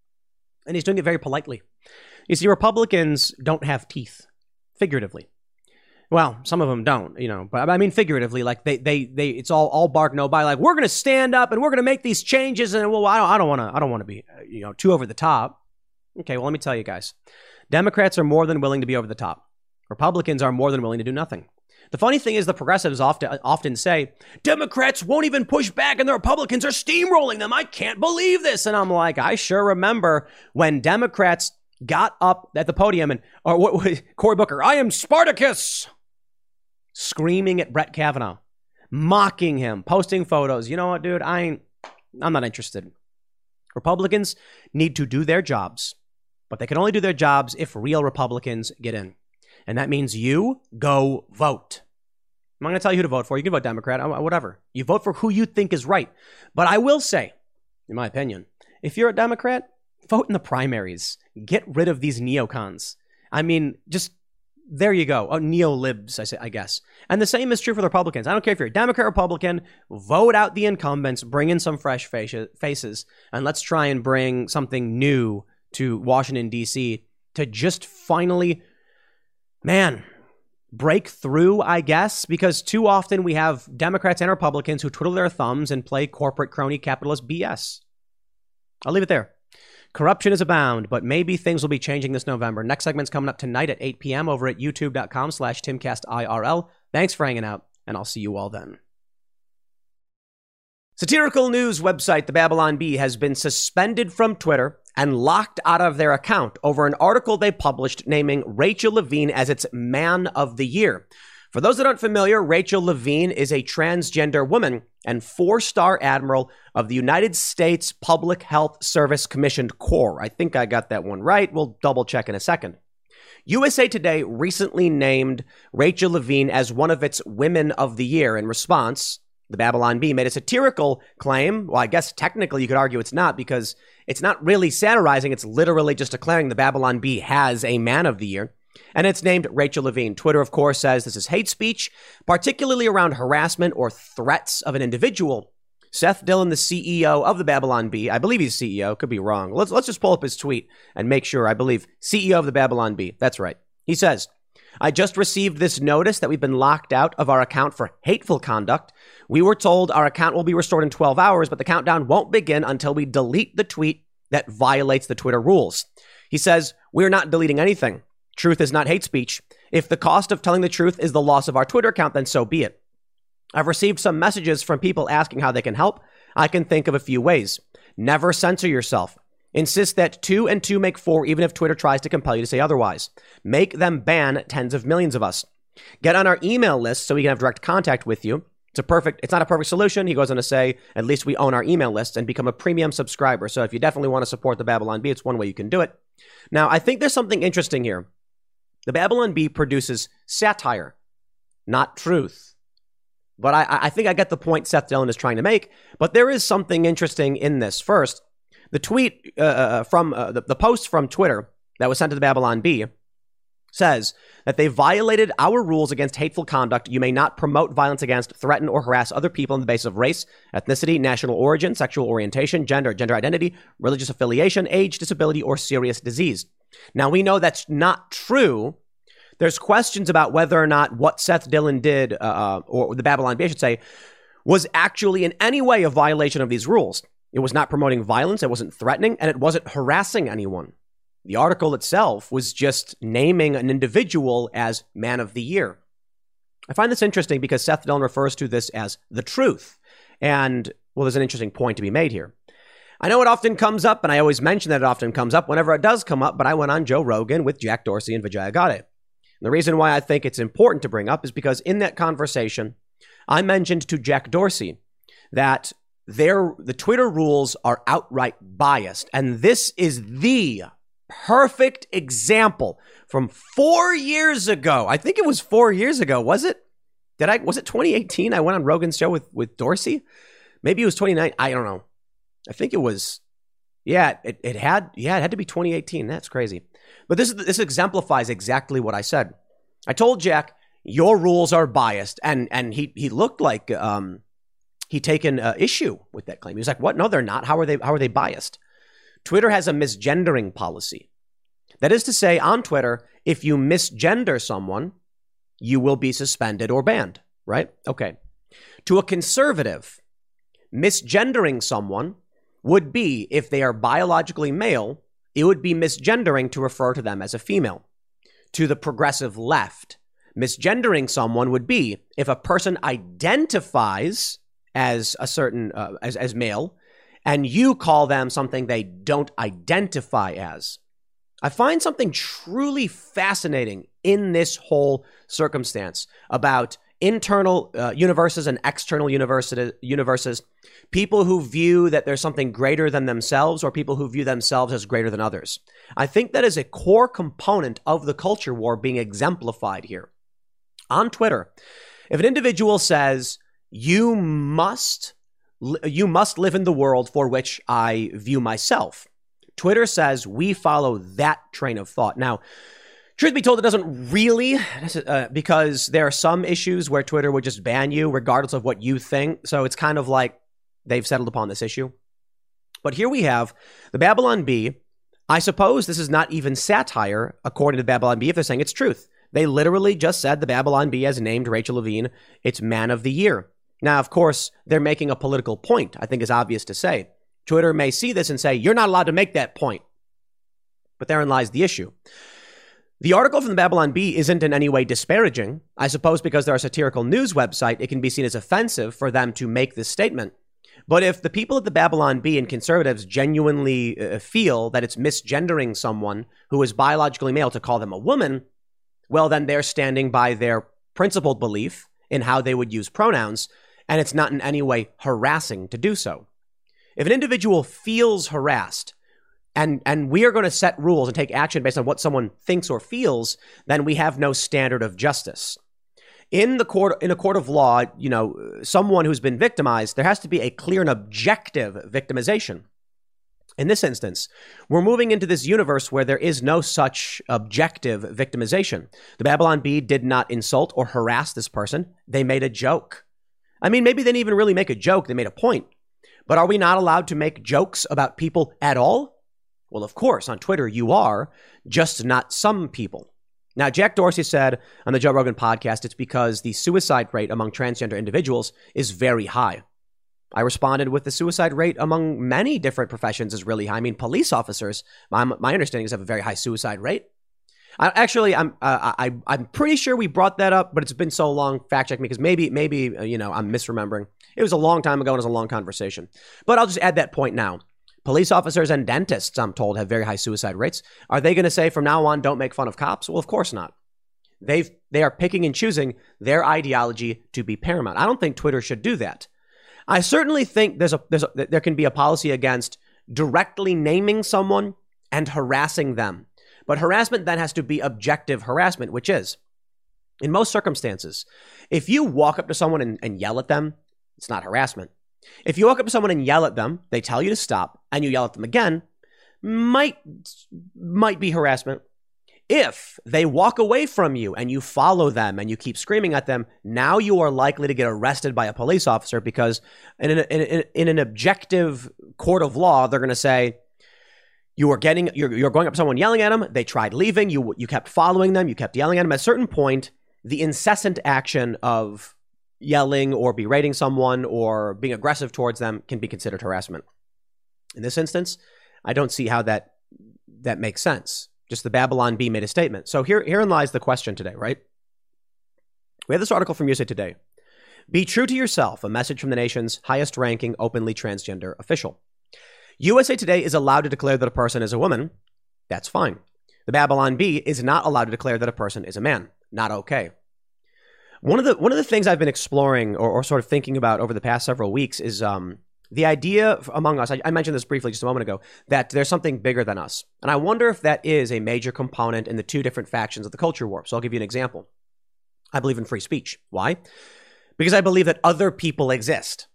And he's doing it very politely. You see, Republicans don't have teeth, figuratively. Well, some of them don't, you know, but I mean figuratively, like they, they, they, it's all, all bark, no bite. Like we're going to stand up and we're going to make these changes, and well, I don't, I don't want to, I don't want to be, you know, too over the top. Okay, well, let me tell you guys, Democrats are more than willing to be over the top. Republicans are more than willing to do nothing. The funny thing is, the progressives often, often say Democrats won't even push back, and the Republicans are steamrolling them. I can't believe this, and I'm like, I sure remember when Democrats got up at the podium and, or what, what Cory Booker, I am Spartacus, screaming at Brett Kavanaugh, mocking him, posting photos. You know what, dude? I ain't, I'm not interested. Republicans need to do their jobs, but they can only do their jobs if real Republicans get in. And that means you go vote. I'm not going to tell you who to vote for. You can vote Democrat, whatever. You vote for who you think is right. But I will say, in my opinion, if you're a Democrat, vote in the primaries. Get rid of these neocons. I mean, just there you go. Oh, neo-libs, I say, I guess. And the same is true for the Republicans. I don't care if you're a Democrat or Republican. Vote out the incumbents. Bring in some fresh faces. And let's try and bring something new to Washington, D C to just finally, man, break through, I guess, because too often we have Democrats and Republicans who twiddle their thumbs and play corporate crony capitalist B S. I'll leave it there. Corruption is abound, but maybe things will be changing this November. Next segment's coming up tonight at eight p.m. over at youtube.com slash timcastirl. Thanks for hanging out, and I'll see you all then. Satirical news website The Babylon Bee has been suspended from Twitter and locked out of their account over an article they published naming Rachel Levine as its Man of the Year. For those that aren't familiar, Rachel Levine is a transgender woman and four-star admiral of the United States Public Health Service Commissioned Corps. I think I got that one right. We'll double check in a second. U S A Today recently named Rachel Levine as one of its Women of the Year. In response, the Babylon Bee made a satirical claim. Well, I guess technically you could argue it's not, because it's not really satirizing. It's literally just declaring the Babylon Bee has a Man of the Year. And it's named Rachel Levine. Twitter, of course, says this is hate speech, particularly around harassment or threats of an individual. Seth Dillon, the C E O of the Babylon Bee, I believe he's C E O, could be wrong. Let's let's just pull up his tweet and make sure. I believe C E O of the Babylon Bee. That's right. He says, I just received this notice that we've been locked out of our account for hateful conduct. We were told our account will be restored in twelve hours, but the countdown won't begin until we delete the tweet that violates the Twitter rules. He says, we're not deleting anything. Truth is not hate speech. If the cost of telling the truth is the loss of our Twitter account, then so be it. I've received some messages from people asking how they can help. I can think of a few ways. Never censor yourself. Insist that two and two make four, even if Twitter tries to compel you to say otherwise. Make them ban tens of millions of us. Get on our email list so we can have direct contact with you. It's a perfect, it's not a perfect solution. He goes on to say, at least we own our email list, and become a premium subscriber. So if you definitely want to support the Babylon Bee, it's one way you can do it. Now, I think there's something interesting here. The Babylon Bee produces satire, not truth. But I, I think I get the point Seth Dillon is trying to make. But there is something interesting in this. First, the tweet uh, from uh, the, the post from Twitter that was sent to the Babylon Bee says that they violated our rules against hateful conduct. You may not promote violence against, threaten, or harass other people on the basis of race, ethnicity, national origin, sexual orientation, gender, gender identity, religious affiliation, age, disability, or serious disease. Now, we know that's not true. There's questions about whether or not what Seth Dillon did, uh, or the Babylon Bee, I should say, was actually in any way a violation of these rules. It was not promoting violence, it wasn't threatening, and it wasn't harassing anyone. The article itself was just naming an individual as Man of the Year. I find this interesting because Seth Dillon refers to this as the truth. And, well, there's an interesting point to be made here. I know it often comes up, and I always mention that it often comes up whenever it does come up, but I went on Joe Rogan with Jack Dorsey and Vijaya Gadde. And the reason why I think it's important to bring up is because in that conversation, I mentioned to Jack Dorsey that their, the Twitter rules are outright biased. And this is the perfect example from four years ago. I think it was four years ago, was it? Did I, was it twenty eighteen? I went on Rogan's show with, with Dorsey. Maybe it was twenty nineteen. I don't know. I think it was, yeah, it, it had, yeah, it had to be twenty eighteen. That's crazy. But this, this exemplifies exactly what I said. I told Jack, your rules are biased. And, and he, he looked like, um, he'd taken uh, issue with that claim. He was like, what? No, they're not. How are they, how are they biased? Twitter has a misgendering policy. That is to say, on Twitter, if you misgender someone, you will be suspended or banned, right? Okay. To a conservative, misgendering someone would be, if they are biologically male, it would be misgendering to refer to them as a female. To the progressive left, misgendering someone would be if a person identifies as a certain, uh, as, as male, and you call them something they don't identify as. I find something truly fascinating in this whole circumstance about internal uh, universes and external university, universes, people who view that there's something greater than themselves or people who view themselves as greater than others. I think that is a core component of the culture war being exemplified here. On Twitter, if an individual says, you must, you must live in the world for which I view myself, Twitter says we follow that train of thought. Now, truth be told, it doesn't really, uh, because there are some issues where Twitter would just ban you regardless of what you think. So it's kind of like they've settled upon this issue. But here we have the Babylon Bee. I suppose this is not even satire, according to the Babylon Bee, if they're saying it's truth. They literally just said the Babylon Bee has named Rachel Levine its Man of the Year. Now, of course, they're making a political point, I think is obvious to say. Twitter may see this and say, you're not allowed to make that point. But therein lies the issue. The article from the Babylon Bee isn't in any way disparaging. I suppose because they're a satirical news website, it can be seen as offensive for them to make this statement. But if the people at the Babylon Bee and conservatives genuinely uh, feel that it's misgendering someone who is biologically male to call them a woman, well, then they're standing by their principled belief in how they would use pronouns, and it's not in any way harassing to do so. If an individual feels harassed, and and we are going to set rules and take action based on what someone thinks or feels, then we have no standard of justice. In the court, in a court of law, you know, someone who's been victimized, there has to be a clear and objective victimization. In this instance, we're moving into this universe where there is no such objective victimization. The Babylon Bee did not insult or harass this person. They made a joke. I mean, maybe they didn't even really make a joke. They made a point. But are we not allowed to make jokes about people at all? Well, of course, on Twitter you are, just not some people. Now, Jack Dorsey said on the Joe Rogan podcast, it's because the suicide rate among transgender individuals is very high. I responded with the suicide rate among many different professions is really high. I mean, police officers, my, my understanding is have a very high suicide rate. I, actually, I'm uh, I, I'm pretty sure we brought that up, but it's been so long. Fact check me, because maybe maybe uh, you know I'm misremembering. It was a long time ago and it was a long conversation. But I'll just add that point now. Police officers and dentists, I'm told, have very high suicide rates. Are they going to say from now on, don't make fun of cops? Well, of course not. They've they are picking and choosing their ideology to be paramount. I don't think Twitter should do that. I certainly think there's a, there's a, there can be a policy against directly naming someone and harassing them. But harassment then has to be objective harassment, which is, in most circumstances, if you walk up to someone and, and yell at them, it's not harassment. If you walk up to someone and yell at them, they tell you to stop, and you yell at them again, might might be harassment. If they walk away from you and you follow them and you keep screaming at them, now you are likely to get arrested by a police officer, because in an, in, in an objective court of law, they're going to say, you are getting, you're, you're going up to someone yelling at them. They tried leaving. You, you kept following them. You kept yelling at them. At a certain point, the incessant action of yelling or berating someone or being aggressive towards them can be considered harassment. In this instance, I don't see how that that makes sense. Just the Babylon Bee made a statement. So here, herein lies the question today, right? We have this article from U S A Today. Be true to yourself, a message from the nation's highest ranking openly transgender official. U S A Today is allowed to declare that a person is a woman. That's fine. The Babylon Bee is not allowed to declare that a person is a man. Not okay. One of the one of the things I've been exploring or, or sort of thinking about over the past several weeks is um, the idea among us, I, I mentioned this briefly just a moment ago, that there's something bigger than us. And I wonder if that is a major component in the two different factions of the culture war. So I'll give you an example. I believe in free speech. Why? Because I believe that other people exist.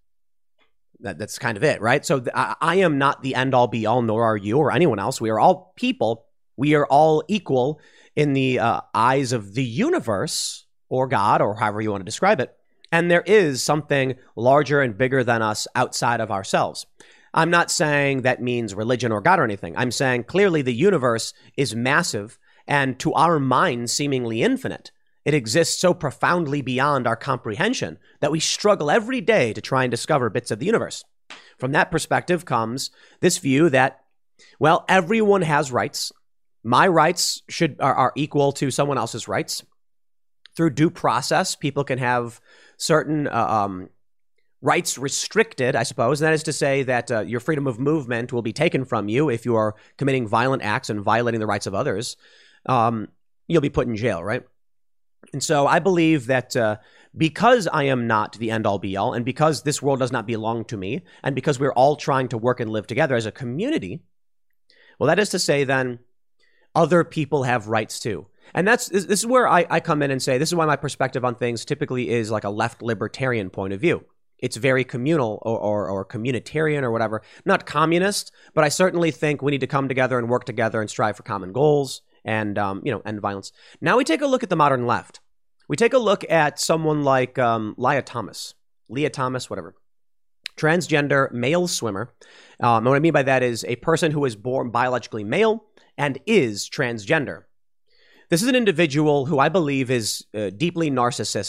That, that's kind of it, right? So th- I, I am not the end all be all, nor are you or anyone else. We are all people. We are all equal in the uh, eyes of the universe, or God, or however you want to describe it. And there is something larger and bigger than us outside of ourselves. I'm not saying that means religion or God or anything. I'm saying clearly the universe is massive and to our minds seemingly infinite. It exists so profoundly beyond our comprehension that we struggle every day to try and discover bits of the universe. From that perspective comes this view that, well, everyone has rights. My rights should are, are equal to someone else's rights. Through due process, people can have certain uh, um, rights restricted, I suppose. And that is to say that uh, your freedom of movement will be taken from you if you are committing violent acts and violating the rights of others. Um, you'll be put in jail, right? And so I believe that uh, because I am not the end-all be-all, and because this world does not belong to me, and because we're all trying to work and live together as a community, well, that is to say then other people have rights too. And that's this is where I, I come in and say, this is why my perspective on things typically is like a left libertarian point of view. It's very communal or, or, or communitarian or whatever. Not communist, but I certainly think we need to come together and work together and strive for common goals and, um, you know, end violence. Now we take a look at the modern left. We take a look at someone like um, Leah Thomas, Leah Thomas, whatever. Transgender male swimmer. Um, and what I mean by that is a person who is born biologically male and is transgender. This is an individual who I believe is uh, deeply narcissistic.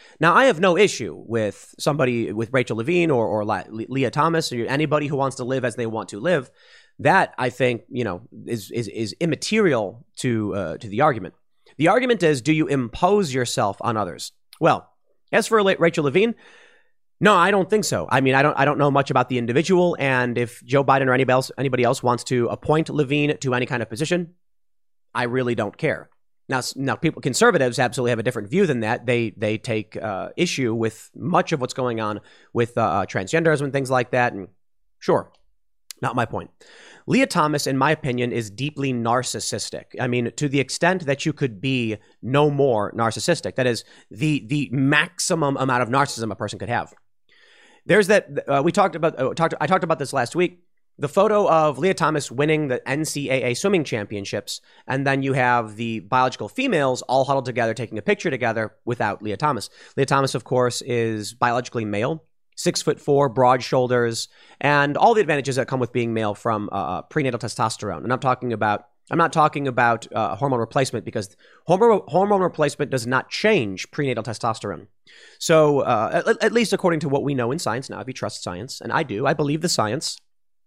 Now, I have no issue with somebody, with Rachel Levine or, or Le- Leah Thomas, or anybody who wants to live as they want to live. That, I think, you know, is is, is immaterial to uh, to the argument. The argument is, do you impose yourself on others? Well, as for Rachel Levine, no, I don't think so. I mean, I don't I don't know much about the individual, and if Joe Biden or anybody else anybody else wants to appoint Levine to any kind of position, I really don't care. Now, now, people, conservatives absolutely have a different view than that. They they take uh, issue with much of what's going on with uh, transgenderism and things like that. And sure, not my point. Leah Thomas, in my opinion, is deeply narcissistic. I mean, to the extent that you could be no more narcissistic. That is the the maximum amount of narcissism a person could have. There's that uh, we talked about. Uh, talked. I talked about this last week. The photo of Leah Thomas winning the N C double A swimming championships, and then you have the biological females all huddled together taking a picture together without Leah Thomas. Leah Thomas, of course, is biologically male, six foot four, broad shoulders, and all the advantages that come with being male from uh, prenatal testosterone. And I'm talking about I'm not talking about uh, hormone replacement, because hormone hormone replacement does not change prenatal testosterone. So uh, at, at least according to what we know in science now, if you trust science, and I do, I believe the science.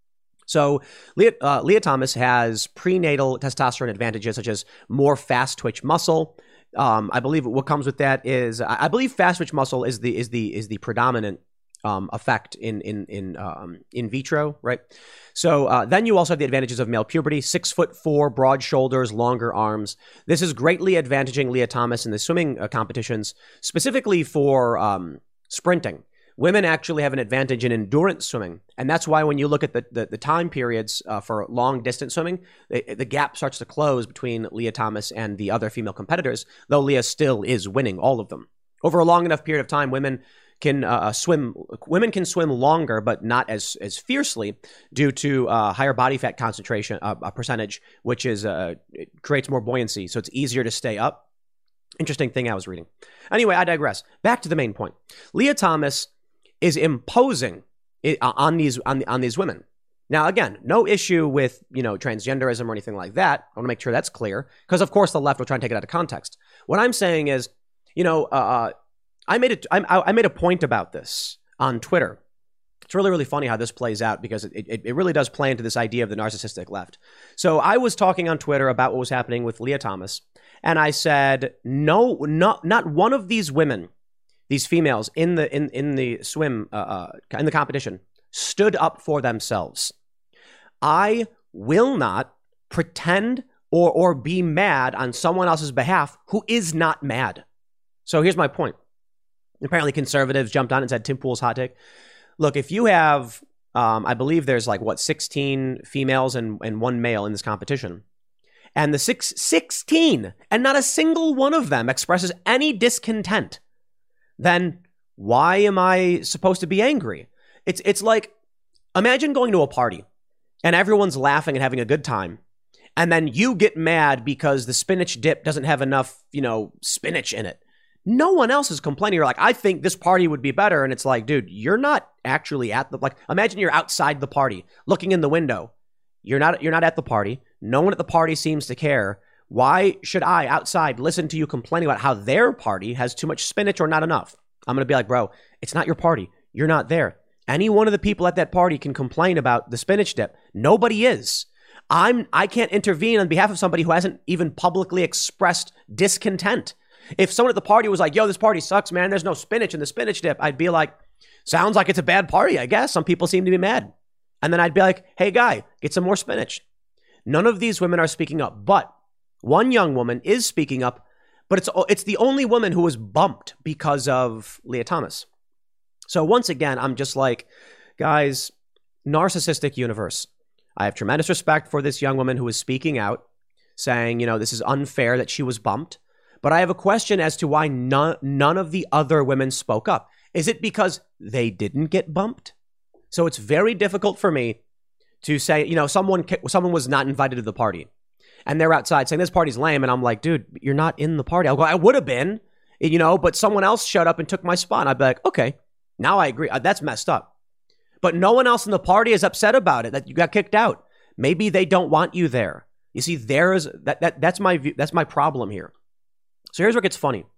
So Leah, uh, Leah Thomas has prenatal testosterone advantages such as more fast twitch muscle. Um, I believe what comes with that is I, I believe fast twitch muscle is the is the is the predominant um, effect in in in um, in vitro, right? So uh, then you also have the advantages of male puberty: six foot four, broad shoulders, longer arms. This is greatly advantaging Leah Thomas in the swimming uh, competitions, specifically for um, sprinting. Women actually have an advantage in endurance swimming. And that's why when you look at the, the, the time periods uh, for long distance swimming, the, the gap starts to close between Leah Thomas and the other female competitors, though Leah still is winning all of them. Over a long enough period of time, women can uh, swim women can swim longer, but not as, as fiercely due to uh, higher body fat concentration uh, a percentage, which is uh, it creates more buoyancy. So it's easier to stay up. Interesting thing I was reading. Anyway, I digress. Back to the main point. Leah Thomas is imposing it on these on, on these women. Now, again, no issue with, you know, transgenderism or anything like that. I want to make sure that's clear, because of course the left will try and take it out of context. What I'm saying is, you know, uh, I made it. I, I made a point about this on Twitter. It's really, really funny how this plays out, because it, it, it really does play into this idea of the narcissistic left. So I was talking on Twitter about what was happening with Leah Thomas, and I said, no, not not one of these women, these females in the in in the swim uh, uh, in the competition, stood up for themselves. I will not pretend or or be mad on someone else's behalf who is not mad. So here's my point. Apparently, conservatives jumped on and said Tim Pool's hot take. Look, if you have, um, I believe there's like what sixteen females and and one male in this competition, and the six sixteen, and not a single one of them expresses any discontent, then why am I supposed to be angry? It's it's like, imagine going to a party and everyone's laughing and having a good time, and then you get mad because the spinach dip doesn't have enough, you know, spinach in it. No one else is complaining. You're like, I think this party would be better. And it's like, dude, you're not actually at the, like, imagine you're outside the party looking in the window. You're not, you're not at the party. No one at the party seems to care. Why should I outside listen to you complaining about how their party has too much spinach or not enough? I'm going to be like, bro, it's not your party. You're not there. Any one of the people at that party can complain about the spinach dip. Nobody is. I'm, I can't intervene on behalf of somebody who hasn't even publicly expressed discontent. If someone at the party was like, yo, this party sucks, man, there's no spinach in the spinach dip, I'd be like, sounds like it's a bad party, I guess. Some people seem to be mad. And then I'd be like, hey, guy, get some more spinach. None of these women are speaking up, but one young woman is speaking up, but it's it's the only woman who was bumped because of Leah Thomas. So once again, I'm just like, guys, narcissistic universe. I have tremendous respect for this young woman who is speaking out, saying, you know, this is unfair that she was bumped. But I have a question as to why none, none of the other women spoke up. Is it because they didn't get bumped? So it's very difficult for me to say, you know, someone someone was not invited to the party, and they're outside saying this party's lame. And I'm like, dude, you're not in the party. I'll go, I would have been, you know, but someone else showed up and took my spot. And I'd be like, okay, now I agree. That's messed up. But no one else in the party is upset about it, that you got kicked out. Maybe they don't want you there. You see, there's that, that that's my view. That's my problem here. So here's where it gets funny.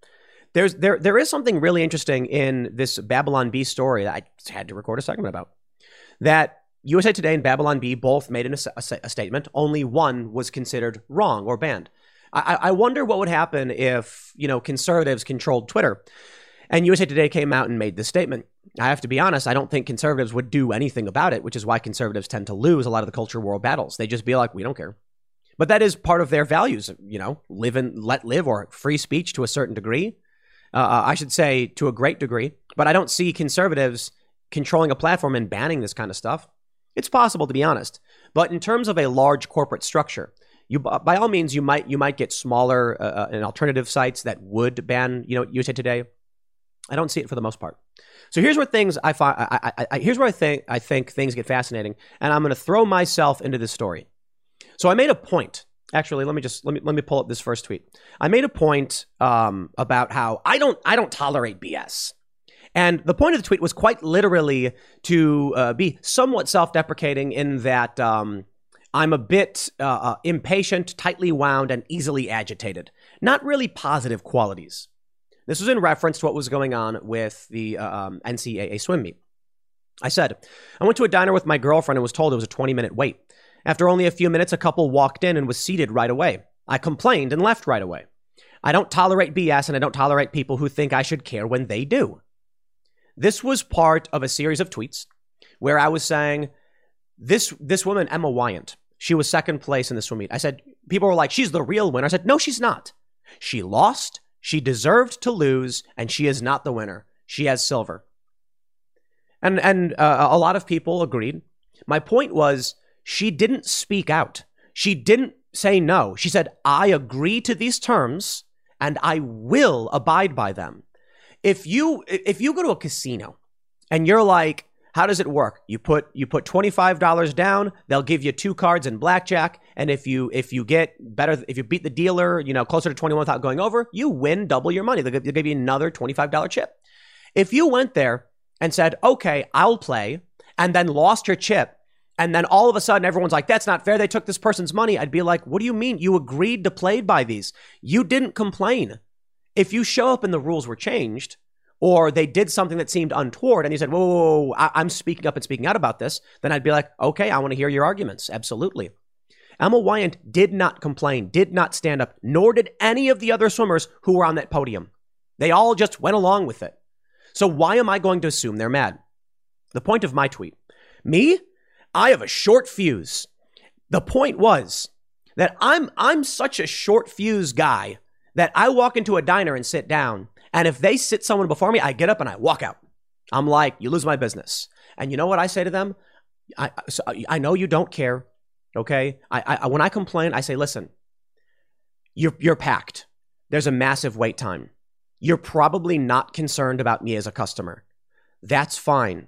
There's there there is something really interesting in this Babylon Bee story that I had to record a segment about. That U S A Today and Babylon Bee both made an, a, a statement. Only one was considered wrong or banned. I, I wonder what would happen if, you know, conservatives controlled Twitter and U S A Today came out and made this statement. I have to be honest, I don't think conservatives would do anything about it, which is why conservatives tend to lose a lot of the culture war battles. They just be like, we don't care. But that is part of their values, you know, live and let live, or free speech to a certain degree. Uh, I should say to a great degree. But I don't see conservatives controlling a platform and banning this kind of stuff. It's possible, to be honest. But in terms of a large corporate structure, you by all means, you might you might get smaller uh, and alternative sites that would ban, you know, U S A Today. I don't see it for the most part. So here's where things I find. I, I, I, here's where I think I think things get fascinating, and I'm going to throw myself into this story. So I made a point. Actually, let me just let me let me pull up this first tweet. I made a point um, about how I don't I don't tolerate B S, and the point of the tweet was quite literally to uh, be somewhat self-deprecating in that um, I'm a bit uh, uh, impatient, tightly wound, and easily agitated. Not really positive qualities. This was in reference to what was going on with the uh, um, N C double A swim meet. I said, I went to a diner with my girlfriend and was told it was a twenty-minute wait. After only a few minutes, a couple walked in and was seated right away. I complained and left right away. I don't tolerate B S, and I don't tolerate people who think I should care when they do. This was part of a series of tweets where I was saying, this this woman, Emma Wyant, she was second place in the swim meet. I said, people were like, she's the real winner. I said, no, she's not. She lost. She deserved to lose, and she is not the winner. She has silver. And and uh, a lot of people agreed. My point was, she didn't speak out. She didn't say no. She said, I agree to these terms, and I will abide by them. If you if you go to a casino and you're like, how does it work? You put you put twenty-five dollars down, they'll give you two cards in blackjack, and if you if you get better, if you beat the dealer, you know, closer to twenty-one without going over, you win double your money. They'll give, they'll give you another twenty-five dollars chip. If you went there and said, okay, I'll play, and then lost your chip, and then all of a sudden everyone's like, that's not fair, they took this person's money, I'd be like, what do you mean? You agreed to play by these. You didn't complain. If you show up and the rules were changed, or they did something that seemed untoward, and you said, whoa, whoa, whoa, I- I'm speaking up and speaking out about this, then I'd be like, okay, I want to hear your arguments. Absolutely. Emma Wyant did not complain, did not stand up, nor did any of the other swimmers who were on that podium. They all just went along with it. So why am I going to assume they're mad? The point of my tweet, me, I have a short fuse. The point was that I'm I'm such a short fuse guy that I walk into a diner and sit down, and if they sit someone before me, I get up and I walk out. I'm like, you lose my business. And you know what I say to them? I so I know you don't care, okay? I, I when I complain, I say, listen, you're you're packed. There's a massive wait time. You're probably not concerned about me as a customer. That's fine.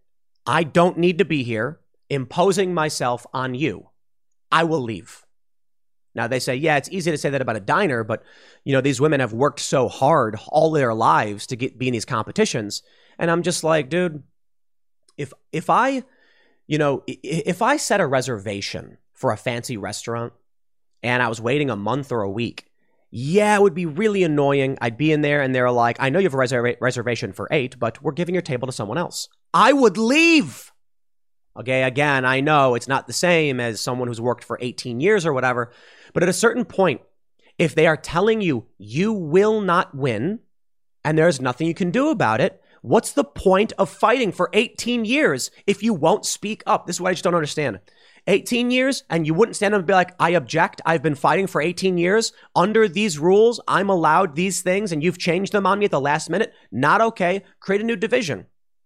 I don't need to be here imposing myself on you. I will leave. Now they say, yeah, it's easy to say that about a diner, but you know, these women have worked so hard all their lives to get be in these competitions. And I'm just like, dude, if if I, you know, if I set a reservation for a fancy restaurant and I was waiting a month or a week, yeah, it would be really annoying. I'd be in there and they're like, I know you have a reserva- reservation for eight, but we're giving your table to someone else. I would leave. Okay, again, I know it's not the same as someone who's worked for eighteen years or whatever, but at a certain point, if they are telling you you will not win and there's nothing you can do about it, what's the point of fighting for eighteen years if you won't speak up? This is what I just don't understand. eighteen years and you wouldn't stand up and be like, I object. I've been fighting for eighteen years. Under these rules, I'm allowed these things and you've changed them on me at the last minute. Not okay. Create a new division.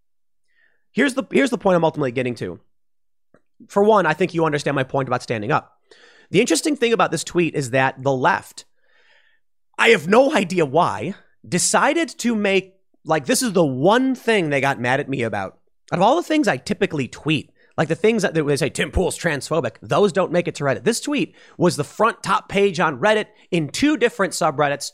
Here's the here's the point I'm ultimately getting to. For one, I think you understand my point about standing up. The interesting thing about this tweet is that the left, I have no idea why, decided to make, like, this is the one thing they got mad at me about. Out of all the things I typically tweet, like the things that they say, Tim Pool's transphobic, those don't make it to Reddit. This tweet was the front top page on Reddit in two different subreddits,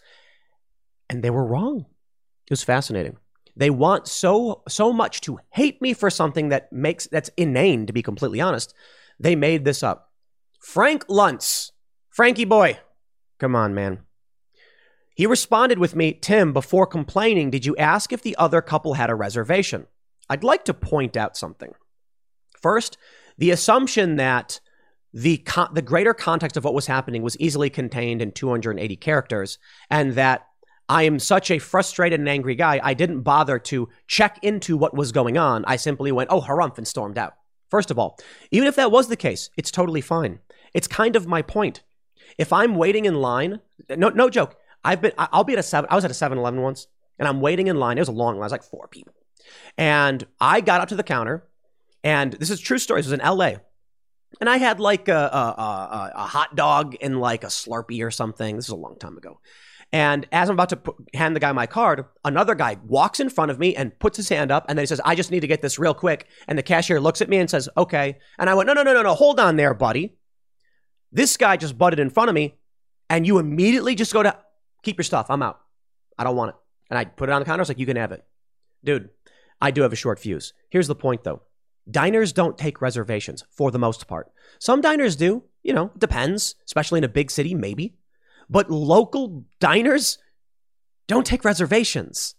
and they were wrong. It was fascinating. They want so so much to hate me for something that makes that's inane, to be completely honest. They made this up. Frank Luntz, Frankie boy, come on, man. He responded with me, Tim, before complaining, did you ask if the other couple had a reservation? I'd like to point out something. First, the assumption that the co- the greater context of what was happening was easily contained in two hundred eighty characters, and that I am such a frustrated and angry guy, I didn't bother to check into what was going on. I simply went, oh, harumph, and stormed out. First of all, even if that was the case, it's totally fine. It's kind of my point. If I'm waiting in line, no, no joke. I've been, I'll be at a seven. I was at a seven eleven once, and I'm waiting in line. It was a long line. It was like four people, and I got up to the counter, and this is true story. This was in L A, and I had like a, a, a, a hot dog and like a Slurpee or something. This is a long time ago. And as I'm about to put, hand the guy my card, another guy walks in front of me and puts his hand up. And then he says, I just need to get this real quick. And the cashier looks at me and says, okay. And I went, no, no, no, no, no. Hold on there, buddy. This guy just butted in front of me. And you immediately just go to, keep your stuff. I'm out. I don't want it. And I put it on the counter. I was like, you can have it. Dude, I do have a short fuse. Here's the point, though. Diners don't take reservations for the most part. Some diners do. You know, it depends. Especially in a big city, maybe. But local diners don't take reservations.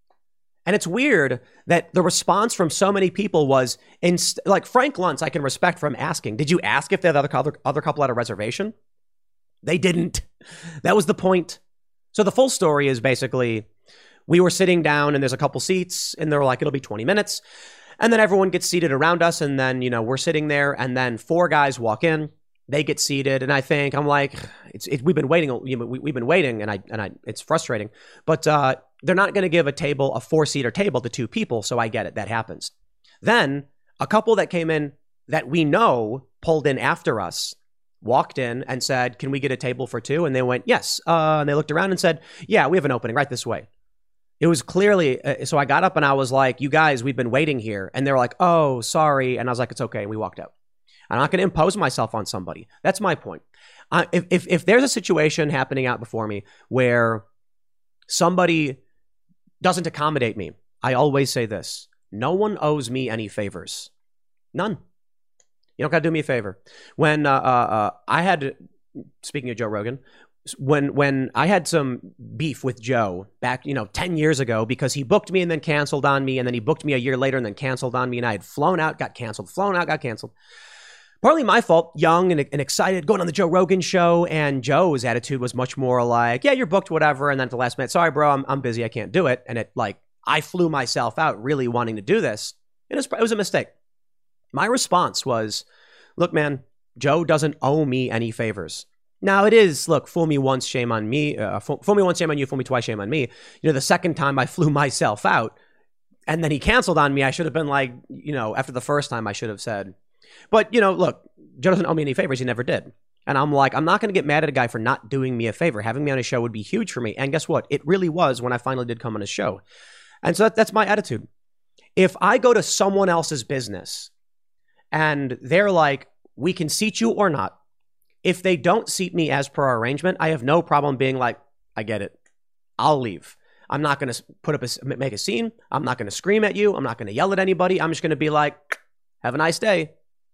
And it's weird that the response from so many people was, inst- like Frank Luntz, I can respect from asking, did you ask if the other, other, other couple had a reservation? They didn't. That was the point. So the full story is basically, we were sitting down and there's a couple seats and they're like, it'll be twenty minutes. And then everyone gets seated around us. And then, you know, we're sitting there and then four guys walk in. They get seated, and I think I'm like, it's it, we've been waiting. You know, we, we've been waiting, and I and I it's frustrating. But uh, they're not going to give a table, a four-seater table, to two people. So I get it. That happens. Then a couple that came in that we know pulled in after us, walked in and said, "Can we get a table for two?" And they went, "Yes." Uh, and they looked around and said, "Yeah, we have an opening right this way." It was clearly uh, so. I got up and I was like, "You guys, we've been waiting here," and they were like, "Oh, sorry," and I was like, "It's okay." And we walked out. I'm not going to impose myself on somebody. That's my point. Uh, if, if if there's a situation happening out before me where somebody doesn't accommodate me, I always say this. No one owes me any favors. None. You don't got to do me a favor. When uh, uh, I had, speaking of Joe Rogan, when when I had some beef with Joe back, you know, ten years ago because he booked me and then canceled on me, and then he booked me a year later and then canceled on me, and I had flown out, got canceled, flown out, got canceled. Partly my fault, young and, and excited, going on the Joe Rogan show, and Joe's attitude was much more like, yeah, you're booked, whatever, and then at the last minute, sorry, bro, I'm, I'm busy, I can't do it, and it, like, I flew myself out really wanting to do this. It was, it was a mistake. My response was, look, man, Joe doesn't owe me any favors. Now, it is, look, fool me once, shame on me, uh, fool, fool me once, shame on you, fool me twice, shame on me. You know, the second time I flew myself out, and then he canceled on me, I should have been like, you know, after the first time, I should have said, but, you know, look, Joe doesn't owe me any favors. He never did. And I'm like, I'm not going to get mad at a guy for not doing me a favor. Having me on his show would be huge for me. And guess what? It really was when I finally did come on his show. And so that, that's my attitude. If I go to someone else's business and they're like, we can seat you or not. If they don't seat me as per our arrangement, I have no problem being like, I get it. I'll leave. I'm not going to put up a, make a scene. I'm not going to scream at you. I'm not going to yell at anybody. I'm just going to be like, have a nice day.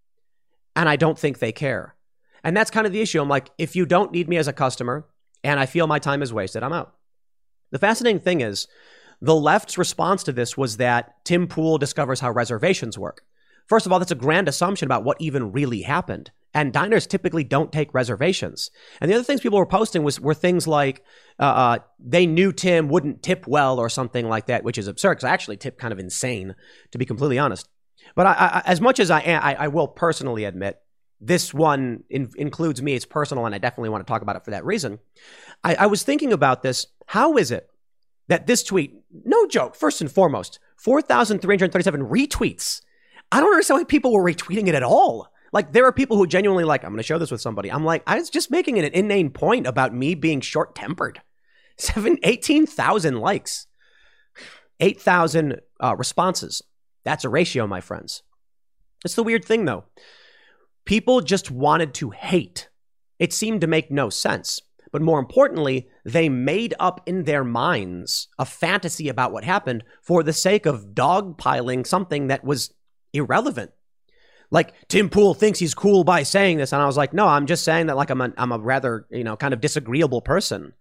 And I don't think they care. And that's kind of the issue. I'm like, if you don't need me as a customer and I feel my time is wasted, I'm out. The fascinating thing is the left's response to this was that Tim Pool discovers how reservations work. First of all, that's a grand assumption about what even really happened. And diners typically don't take reservations. And the other things people were posting was were things like uh, uh, they knew Tim wouldn't tip well or something like that, which is absurd because I actually tip kind of insane, to be completely honest. But I, I, as much as I, I, I will personally admit, this one in, includes me. It's personal, and I definitely want to talk about it for that reason. I, I was thinking about this. How is it that this tweet, no joke, first and foremost, four thousand three hundred thirty-seven retweets? I don't understand why people were retweeting it at all. Like, there are people who genuinely like, I'm going to show this with somebody. I'm like, I was just making an inane point about me being short-tempered. Seven, eighteen thousand likes, eight thousand uh, responses. That's a ratio, my friends. It's the weird thing, though. People just wanted to hate. It seemed to make no sense. But more importantly, they made up in their minds a fantasy about what happened for the sake of dogpiling something that was irrelevant. Like, Tim Pool thinks he's cool by saying this. And I was like, no, I'm just saying that, like, I'm a, I'm a rather, you know, kind of disagreeable person.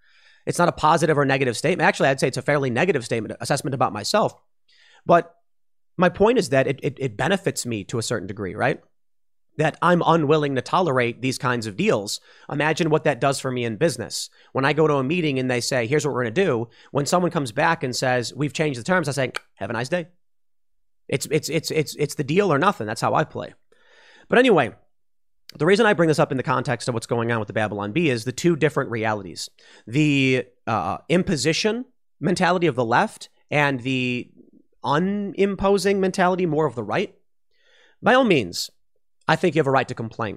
It's not a positive or negative statement. Actually, I'd say it's a fairly negative statement, assessment about myself. But my point is that it, it, it benefits me to a certain degree, right? That I'm unwilling to tolerate these kinds of deals. Imagine what that does for me in business. When I go to a meeting and they say, here's what we're going to do. When someone comes back and says, we've changed the terms, I say, have a nice day. It's, it's, it's, it's, it's the deal or nothing. That's how I play. But anyway, the reason I bring this up in the context of what's going on with the Babylon Bee is the two different realities. The uh, imposition mentality of the left and the unimposing mentality more of the right. By all means, I think you have a right to complain.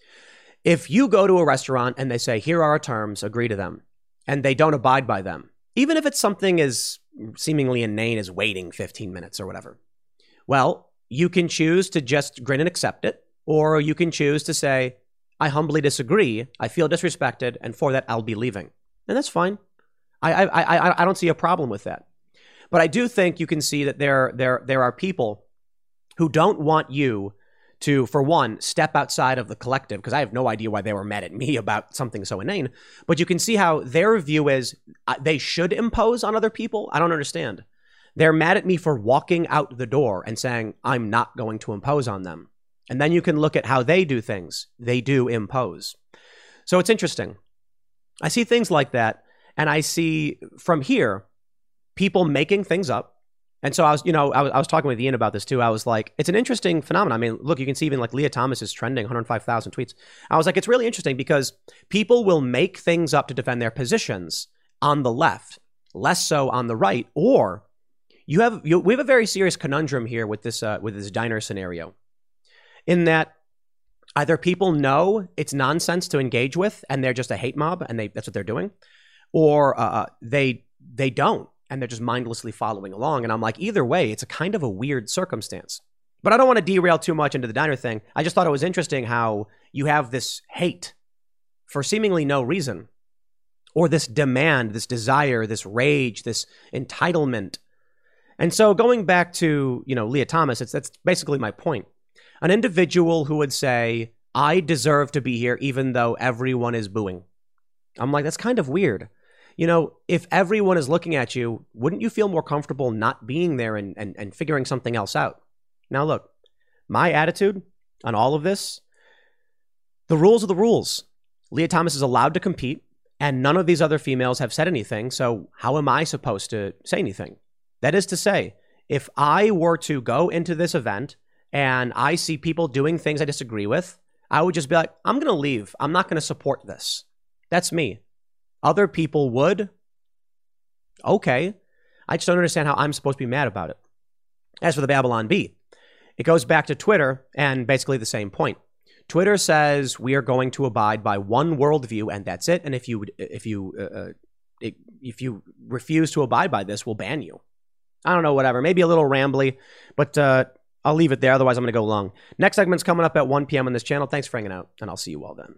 If you go to a restaurant and they say, here are our terms, agree to them, and they don't abide by them, even if it's something as seemingly inane as waiting fifteen minutes or whatever, well, you can choose to just grin and accept it, or you can choose to say, I humbly disagree, I feel disrespected, and for that, I'll be leaving. And that's fine. I, I, I, I don't see a problem with that. But I do think you can see that there, there, there are people who don't want you to, for one, step outside of the collective, because I have no idea why they were mad at me about something so inane. But you can see how their view is uh, they should impose on other people. I don't understand. They're mad at me for walking out the door and saying, I'm not going to impose on them. And then you can look at how they do things. They do impose. So it's interesting. I see things like that, and I see from here people making things up. And so I was, you know, I was, I was talking with Ian about this too. I was like, it's an interesting phenomenon. I mean, look, you can see even like Leah Thomas is trending one hundred five thousand tweets. I was like, it's really interesting because people will make things up to defend their positions on the left, less so on the right. Or you have, you, we have a very serious conundrum here with this, uh, with this diner scenario, in that either people know it's nonsense to engage with and they're just a hate mob and they, that's what they're doing, or uh, they, they don't. And they're just mindlessly following along. And I'm like, either way, it's a kind of a weird circumstance. But I don't want to derail too much into the diner thing. I just thought it was interesting how you have this hate for seemingly no reason, or this demand, this desire, this rage, this entitlement. And so going back to, you know, Leah Thomas, it's that's basically my point. An individual who would say, I deserve to be here even though everyone is booing. I'm like, that's kind of weird. You know, if everyone is looking at you, wouldn't you feel more comfortable not being there and, and, and figuring something else out? Now, look, my attitude on all of this, the rules are the rules. Leah Thomas is allowed to compete, and none of these other females have said anything. So how am I supposed to say anything? That is to say, if I were to go into this event and I see people doing things I disagree with, I would just be like, I'm going to leave. I'm not going to support this. That's me. Other people would. Okay. I just don't understand how I'm supposed to be mad about it. As for the Babylon Bee, it goes back to Twitter and basically the same point. Twitter says we are going to abide by one worldview and that's it. And if you if you uh, if you refuse to abide by this, we'll ban you. I don't know, whatever. Maybe a little rambly, but uh, I'll leave it there. Otherwise, I'm going to go long. Next segment's coming up at one p.m. on this channel. Thanks for hanging out, and I'll see you all then.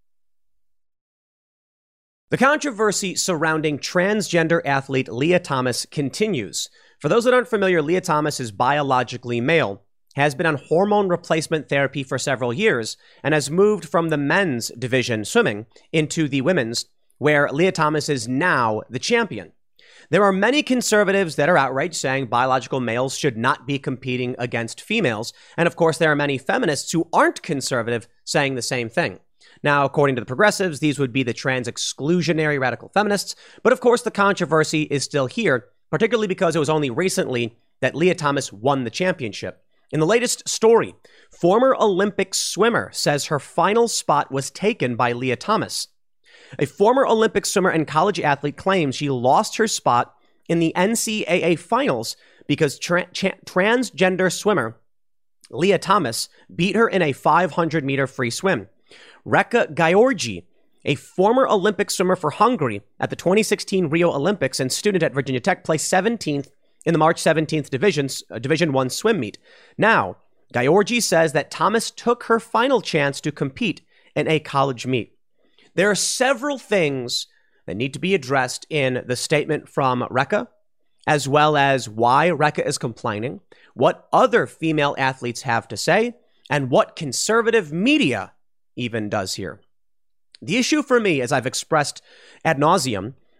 The controversy surrounding transgender athlete Leah Thomas continues. For those that aren't familiar, Leah Thomas is biologically male, has been on hormone replacement therapy for several years, and has moved from the men's division swimming into the women's, where Leah Thomas is now the champion. There are many conservatives that are outraged, saying biological males should not be competing against females. And of course, there are many feminists who aren't conservative saying the same thing. Now, according to the progressives, these would be the trans exclusionary radical feminists. But of course, the controversy is still here, particularly because it was only recently that Leah Thomas won the championship. In the latest story, former Olympic swimmer says her final spot was taken by Leah Thomas. A former Olympic swimmer and college athlete claims she lost her spot in the N C double A finals because tra- tra- transgender swimmer Leah Thomas beat her in a five hundred meter free swim. Rekha Gyorgy, a former Olympic swimmer for Hungary at the twenty sixteen Rio Olympics and student at Virginia Tech, placed seventeenth in the March seventeenth Division's, uh, Division one swim meet. Now, Gyorgy says that Thomas took her final chance to compete in a college meet. There are several things that need to be addressed in the statement from Rekha, as well as why Rekha is complaining, what other female athletes have to say, and what conservative media even does here. The issue for me, as I've expressed ad nauseum,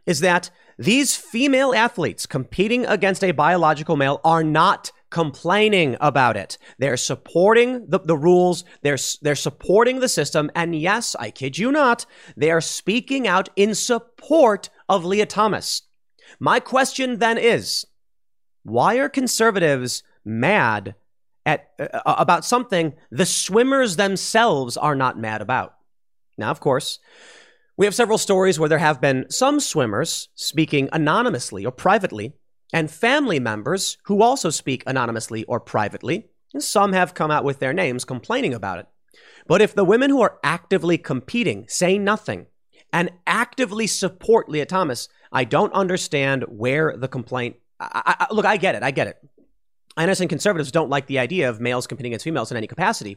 is that these female athletes competing against a biological male are not complaining about it. They're supporting the, the rules. They're, they're supporting the system. And yes, I kid you not, they are speaking out in support of Lia Thomas. My question then is, why are conservatives mad at uh, about something the swimmers themselves are not mad about? Now, of course, we have several stories where there have been some swimmers speaking anonymously or privately, and family members who also speak anonymously or privately. And some have come out with their names complaining about it. But if the women who are actively competing say nothing and actively support Lia Thomas, I don't understand where the complaint... I, I, look, I get it. I get it. I understand conservatives don't like the idea of males competing against females in any capacity.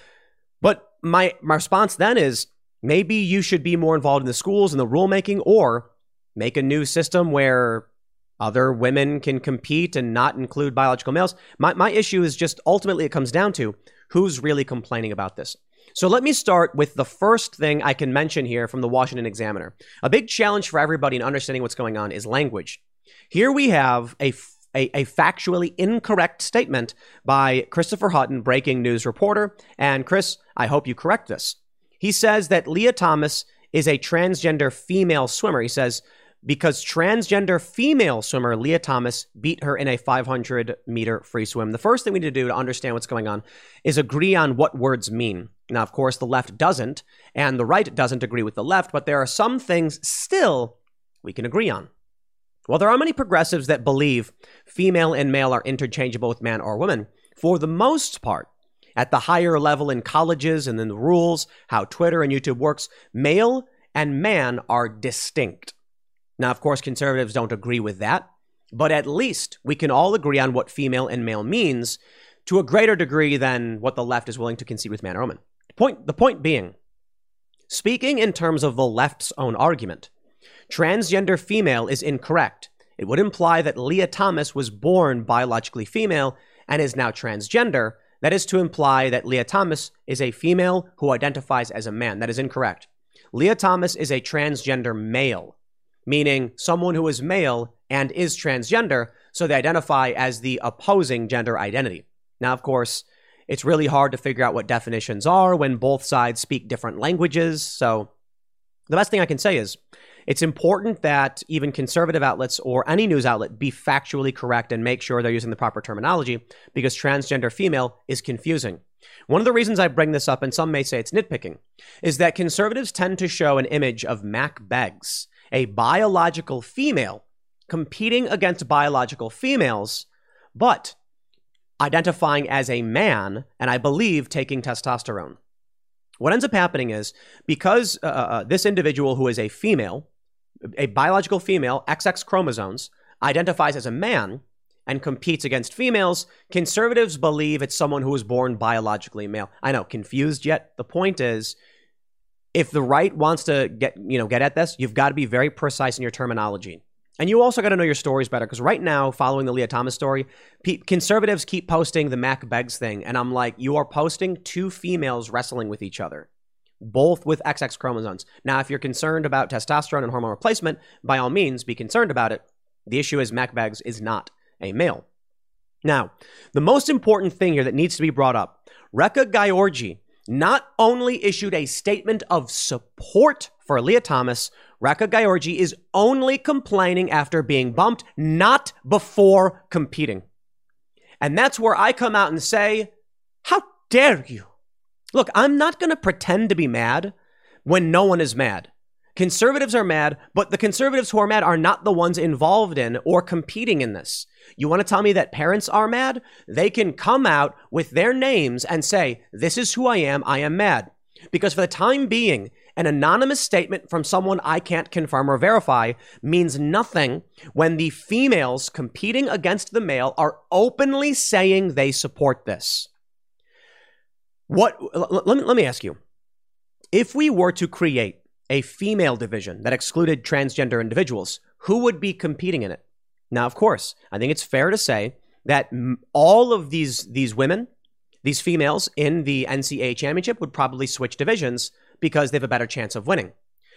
But my, my response then is, maybe you should be more involved in the schools and the rulemaking, or make a new system where other women can compete and not include biological males. My, my issue is just, ultimately, it comes down to who's really complaining about this. So let me start with the first thing I can mention here from the Washington Examiner. A big challenge for everybody in understanding what's going on is language. Here we have a, a, a factually incorrect statement by Christopher Hutton, breaking news reporter. And Chris, I hope you correct this. He says that Lia Thomas is a transgender female swimmer. He says, because transgender female swimmer Lia Thomas beat her in a five hundred meter free swim. The first thing we need to do to understand what's going on is agree on what words mean. Now, of course, the left doesn't, and the right doesn't agree with the left, but there are some things still we can agree on. While there are many progressives that believe female and male are interchangeable with man or woman, for the most part, at the higher level in colleges and in the rules, how Twitter and YouTube works, male and man are distinct. Now, of course, conservatives don't agree with that, but at least we can all agree on what female and male means to a greater degree than what the left is willing to concede with man or woman. Point, the point being, speaking in terms of the left's own argument, transgender female is incorrect. It would imply that Lia Thomas was born biologically female and is now transgender. That is to imply that Lia Thomas is a female who identifies as a man. That is incorrect. Lia Thomas is a transgender male, meaning someone who is male and is transgender, so they identify as the opposing gender identity. Now, of course, it's really hard to figure out what definitions are when both sides speak different languages. So the best thing I can say is it's important that even conservative outlets or any news outlet be factually correct and make sure they're using the proper terminology, because transgender female is confusing. One of the reasons I bring this up, and some may say it's nitpicking, is that conservatives tend to show an image of Mack Beggs, a biological female competing against biological females, but identifying as a man, and I believe taking testosterone. What ends up happening is, because uh, uh, this individual who is a female, a biological female, X X chromosomes, identifies as a man and competes against females, conservatives believe it's someone who was born biologically male. I know, confused yet? The point is, if the right wants to get, you know, get at this, you've got to be very precise in your terminology. And you also got to know your stories better, because right now, following the Lia Thomas story, pe- conservatives keep posting the Mack Beggs thing, and I'm like, you are posting two females wrestling with each other, both with X X chromosomes. Now, if you're concerned about testosterone and hormone replacement, by all means, be concerned about it. The issue is Mack Beggs is not a male. Now, the most important thing here that needs to be brought up, Rekha Gyorgy not only issued a statement of support for Lia Thomas, Rekha Gyorgy is only complaining after being bumped, not before competing. And that's where I come out and say, how dare you? Look, I'm not going to pretend to be mad when no one is mad. Conservatives are mad, but the conservatives who are mad are not the ones involved in or competing in this. You want to tell me that parents are mad? They can come out with their names and say, this is who I am, I am mad. Because for the time being, an anonymous statement from someone I can't confirm or verify means nothing when the females competing against the male are openly saying they support this. What? Let me, let me ask you, if we were to create a female division that excluded transgender individuals, who would be competing in it? Now, of course, I think it's fair to say that all of these, these women, these females in the N C A A championship would probably switch divisions because they have a better chance of winning.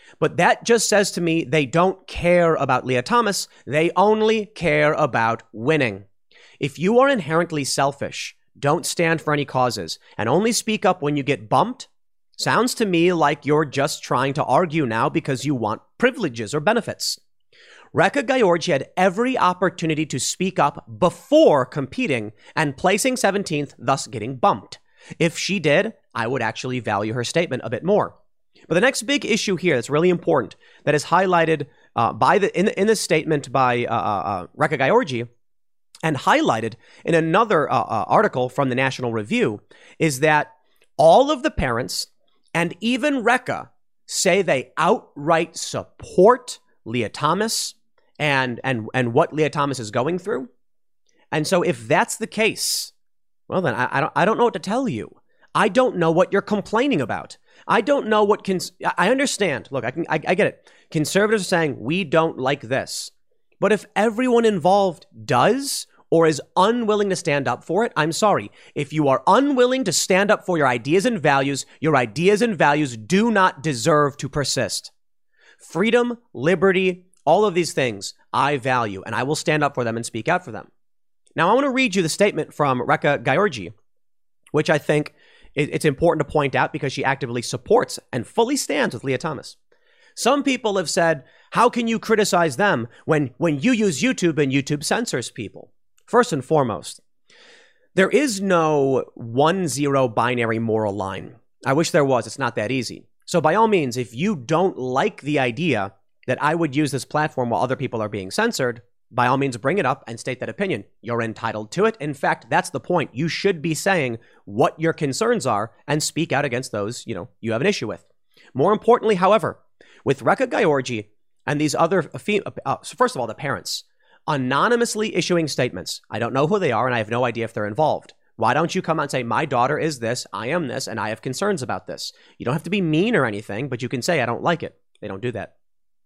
But that just says to me they don't care about Lia Thomas. They only care about winning. If you are inherently selfish, don't stand for any causes, and only speak up when you get bumped, sounds to me like you're just trying to argue now because you want privileges or benefits. Rekha Ghaorghi had every opportunity to speak up before competing and placing seventeenth, thus getting bumped. If she did, I would actually value her statement a bit more. But the next big issue here that's really important, that is highlighted uh, by the in, in this statement by uh, uh, Rekha Ghaorghi and highlighted in another uh, uh, article from the National Review, is that all of the parents and even Rekha say they outright support Lia Thomas and and and what Lia Thomas is going through. And so if that's the case, well then I, I don't I don't know what to tell you. I don't know what you're complaining about. I don't know what cons- I understand. Look, I can I, I get it. Conservatives are saying we don't like this. But if everyone involved does or is unwilling to stand up for it, I'm sorry. If you are unwilling to stand up for your ideas and values, your ideas and values do not deserve to persist. Freedom, liberty, all of these things I value, and I will stand up for them and speak out for them. Now, I want to read you the statement from Rekha Ghaorghi, which I think it's important to point out because she actively supports and fully stands with Lia Thomas. Some people have said, how can you criticize them when, when you use YouTube and YouTube censors people? First and foremost, there is no one zero binary moral line. I wish there was. It's not that easy. So by all means, if you don't like the idea that I would use this platform while other people are being censored, by all means, bring it up and state that opinion. You're entitled to it. In fact, that's the point. You should be saying what your concerns are and speak out against those, you know, you have an issue with. More importantly, however, with Rekha Ghaorghi and these other, uh, first of all, the parents, anonymously issuing statements. I don't know who they are, and I have no idea if they're involved. Why don't you come out and say, my daughter is this, I am this, and I have concerns about this? You don't have to be mean or anything, but you can say, I don't like it. They don't do that.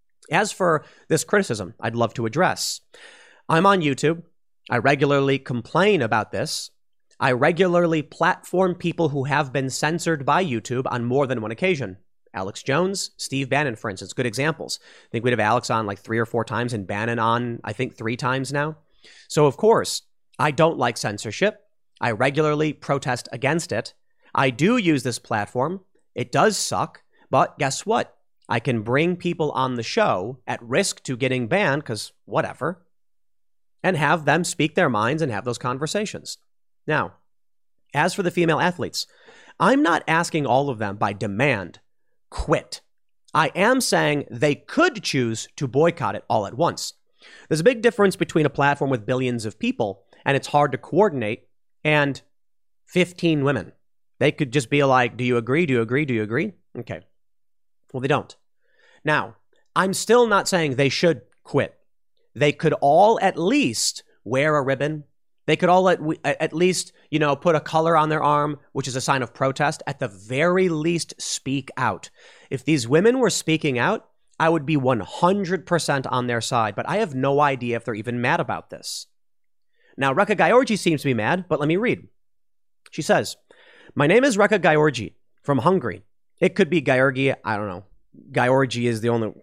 As for this criticism, I'd love to address. I'm on YouTube. I regularly complain about this. I regularly platform people who have been censored by YouTube on more than one occasion. Alex Jones, Steve Bannon, for instance, good examples. I think we'd have Alex on like three or four times and Bannon on, I think, three times now. So, of course, I don't like censorship. I regularly protest against it. I do use this platform. It does suck, but guess what? I can bring people on the show at risk to getting banned, because whatever, and have them speak their minds and have those conversations. Now, as for the female athletes, I'm not asking all of them by demand quit. I am saying they could choose to boycott it all at once. There's a big difference between a platform with billions of people, and it's hard to coordinate, and fifteen women. They could just be like, do you agree? Do you agree? Do you agree? Okay. Well, they don't. Now, I'm still not saying they should quit. They could all at least wear a ribbon. They could all at, at least, you know, put a color on their arm, which is a sign of protest. At the very least, speak out. If these women were speaking out, I would be one hundred percent on their side, but I have no idea if they're even mad about this. Now, Rekha Ghaorghi seems to be mad, but let me read. She says, my name is Rekha Ghaorghi from Hungary. It could be Ghaorghi, I don't know. Ghaorghi is the only,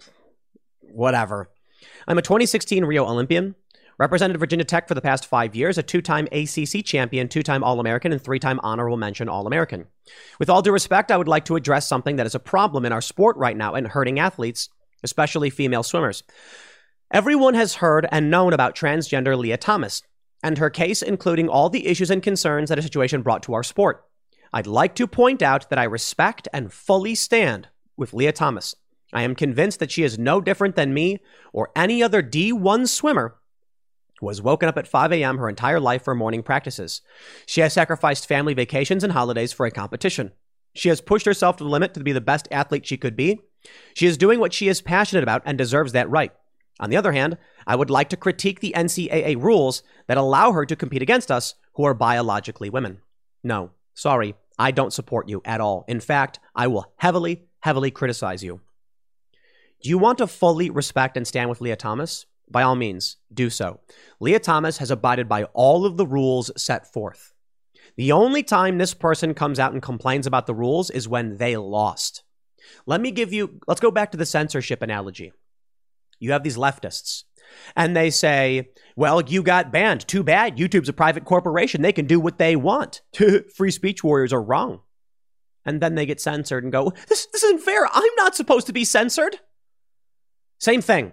whatever. I'm a twenty sixteen Rio Olympian, represented Virginia Tech for the past five years, a two-time A C C champion, two-time All-American, and three-time honorable mention All-American. With all due respect, I would like to address something that is a problem in our sport right now and hurting athletes, especially female swimmers. Everyone has heard and known about transgender Lia Thomas and her case, including all the issues and concerns that a situation brought to our sport. I'd like to point out that I respect and fully stand with Lia Thomas. I am convinced that she is no different than me or any other D one swimmer who has woken up at five a.m. her entire life for morning practices. She has sacrificed family vacations and holidays for a competition. She has pushed herself to the limit to be the best athlete she could be. She is doing what she is passionate about and deserves that right. On the other hand, I would like to critique the N C double A rules that allow her to compete against us who are biologically women. No, sorry, I don't support you at all. In fact, I will heavily, heavily criticize you. Do you want to fully respect and stand with Lia Thomas? By all means, do so. Lia Thomas has abided by all of the rules set forth. The only time this person comes out and complains about the rules is when they lost. Let me give you, let's go back to the censorship analogy. You have these leftists, and they say, well, you got banned. Too bad. YouTube's a private corporation. They can do what they want. Free speech warriors are wrong. And then they get censored and go, this, this isn't fair. I'm not supposed to be censored. Same thing.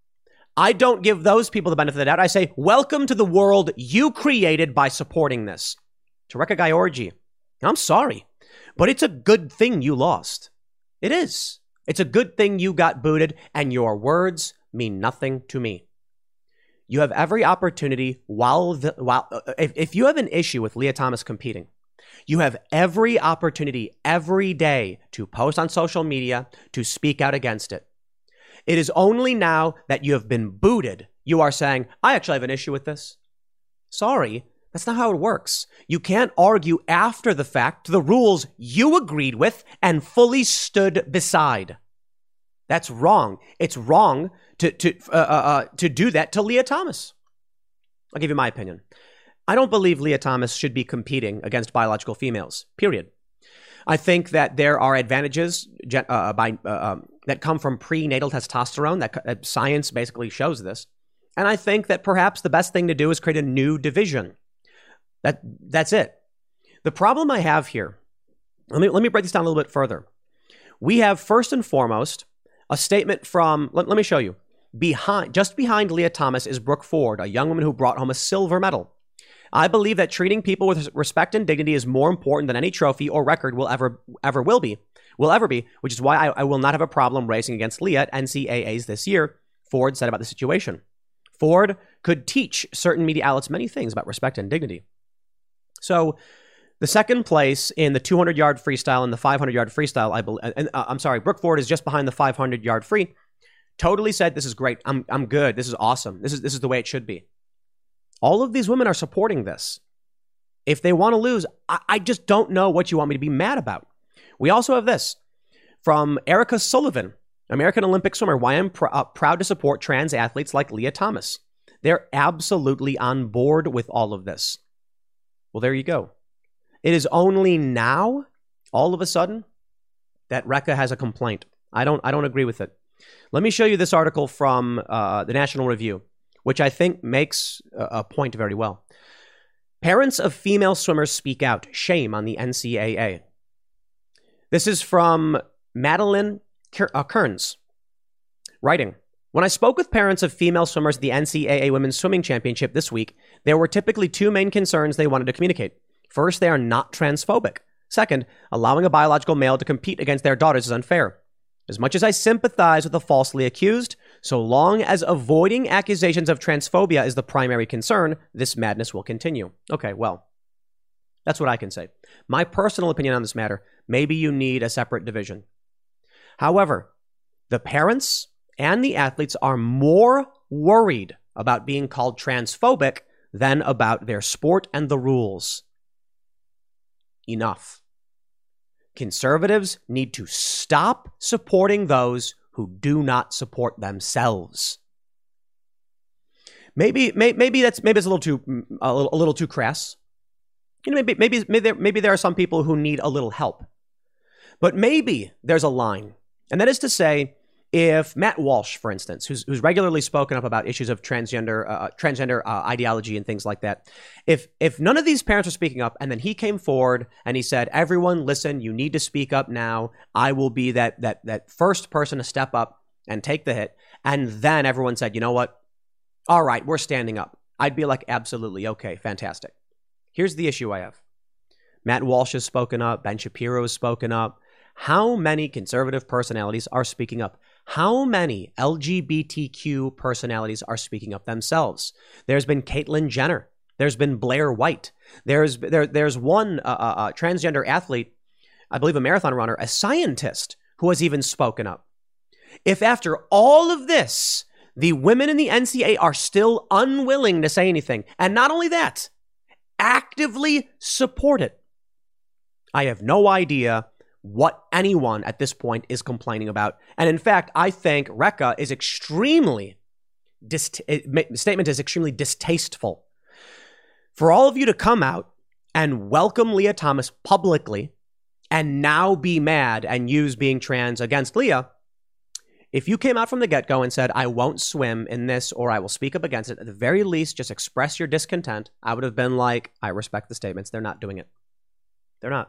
I don't give those people the benefit of the doubt. I say, welcome to the world you created by supporting this. To Rekha Ghaorghi, I'm sorry, but it's a good thing you lost. It is. It's a good thing you got booted, and your words mean nothing to me. You have every opportunity while the, while if, if you have an issue with Lia Thomas competing, you have every opportunity every day to post on social media, to speak out against it. It is only now that you have been booted, you are saying, I actually have an issue with this. Sorry, that's not how it works. You can't argue after the fact the rules you agreed with and fully stood beside. That's wrong. It's wrong to to uh, uh, to do that to Lia Thomas. I'll give you my opinion. I don't believe Lia Thomas should be competing against biological females, period. I think that there are advantages uh, by, uh, um, that come from prenatal testosterone. That uh, science basically shows this. And I think that perhaps the best thing to do is create a new division. That That's it. The problem I have here, let me, let me break this down a little bit further. We have, first and foremost, a statement from, let, let me show you. Behind, just behind Lia Thomas is Brooke Ford, a young woman who brought home a silver medal. I believe that treating people with respect and dignity is more important than any trophy or record will ever ever will be, will ever be, which is why I, I will not have a problem racing against Lia at N C A As this year, Ford said about the situation. Ford could teach certain media outlets many things about respect and dignity. So the second place in the two hundred yard freestyle and the five hundred yard freestyle, I believe, and uh, I'm sorry, Brooke Ford is just behind the five hundred yard free. Totally said, this is great. I'm I'm good. This is awesome. This is this is the way it should be. All of these women are supporting this. If they want to lose, I, I just don't know what you want me to be mad about. We also have this from Erica Sullivan, American Olympic swimmer, why I'm pr- uh, proud to support trans athletes like Lia Thomas. They're absolutely on board with all of this. Well, there you go. It is only now, all of a sudden, that Rekha has a complaint. I don't, I don't agree with it. Let me show you this article from uh, the National Review, which I think makes a point very well. Parents of female swimmers speak out. Shame on the N C A A. This is from Madeline Kearns, writing, when I spoke with parents of female swimmers at the N C A A Women's Swimming Championship this week, there were typically two main concerns they wanted to communicate. First, they are not transphobic. Second, allowing a biological male to compete against their daughters is unfair. As much as I sympathize with the falsely accused, so long as avoiding accusations of transphobia is the primary concern, this madness will continue. Okay, well, that's what I can say. My personal opinion on this matter, maybe you need a separate division. However, the parents and the athletes are more worried about being called transphobic than about their sport and the rules. Enough. Conservatives need to stop supporting those who do not support themselves. Maybe, maybe, maybe that's maybe it's a little too a little, a little too crass. You know, maybe, maybe, maybe there, maybe there are some people who need a little help, but maybe there's a line, and that is to say, if Matt Walsh, for instance, who's who's regularly spoken up about issues of transgender uh, transgender uh, ideology and things like that, if if none of these parents are speaking up, and then he came forward and he said, "Everyone, listen, you need to speak up now. I will be that that that first person to step up and take the hit," and then everyone said, "You know what? All right, we're standing up." I'd be like, "Absolutely, okay, fantastic." Here's the issue I have: Matt Walsh has spoken up. Ben Shapiro has spoken up. How many conservative personalities are speaking up? How many L G B T Q personalities are speaking up themselves? There's been Caitlyn Jenner. There's been Blair White. There's there there's one uh, uh, transgender athlete, I believe a marathon runner, a scientist who has even spoken up. If after all of this, the women in the N C A A are still unwilling to say anything, and not only that, actively support it, I have no idea what anyone at this point is complaining about. And in fact, I think Rekha is extremely, dist- statement is extremely distasteful. For all of you to come out and welcome Lia Thomas publicly and now be mad and use being trans against Leah. If you came out from the get-go and said, I won't swim in this or I will speak up against it, at the very least, just express your discontent, I would have been like, I respect the statements. They're not doing it. They're not.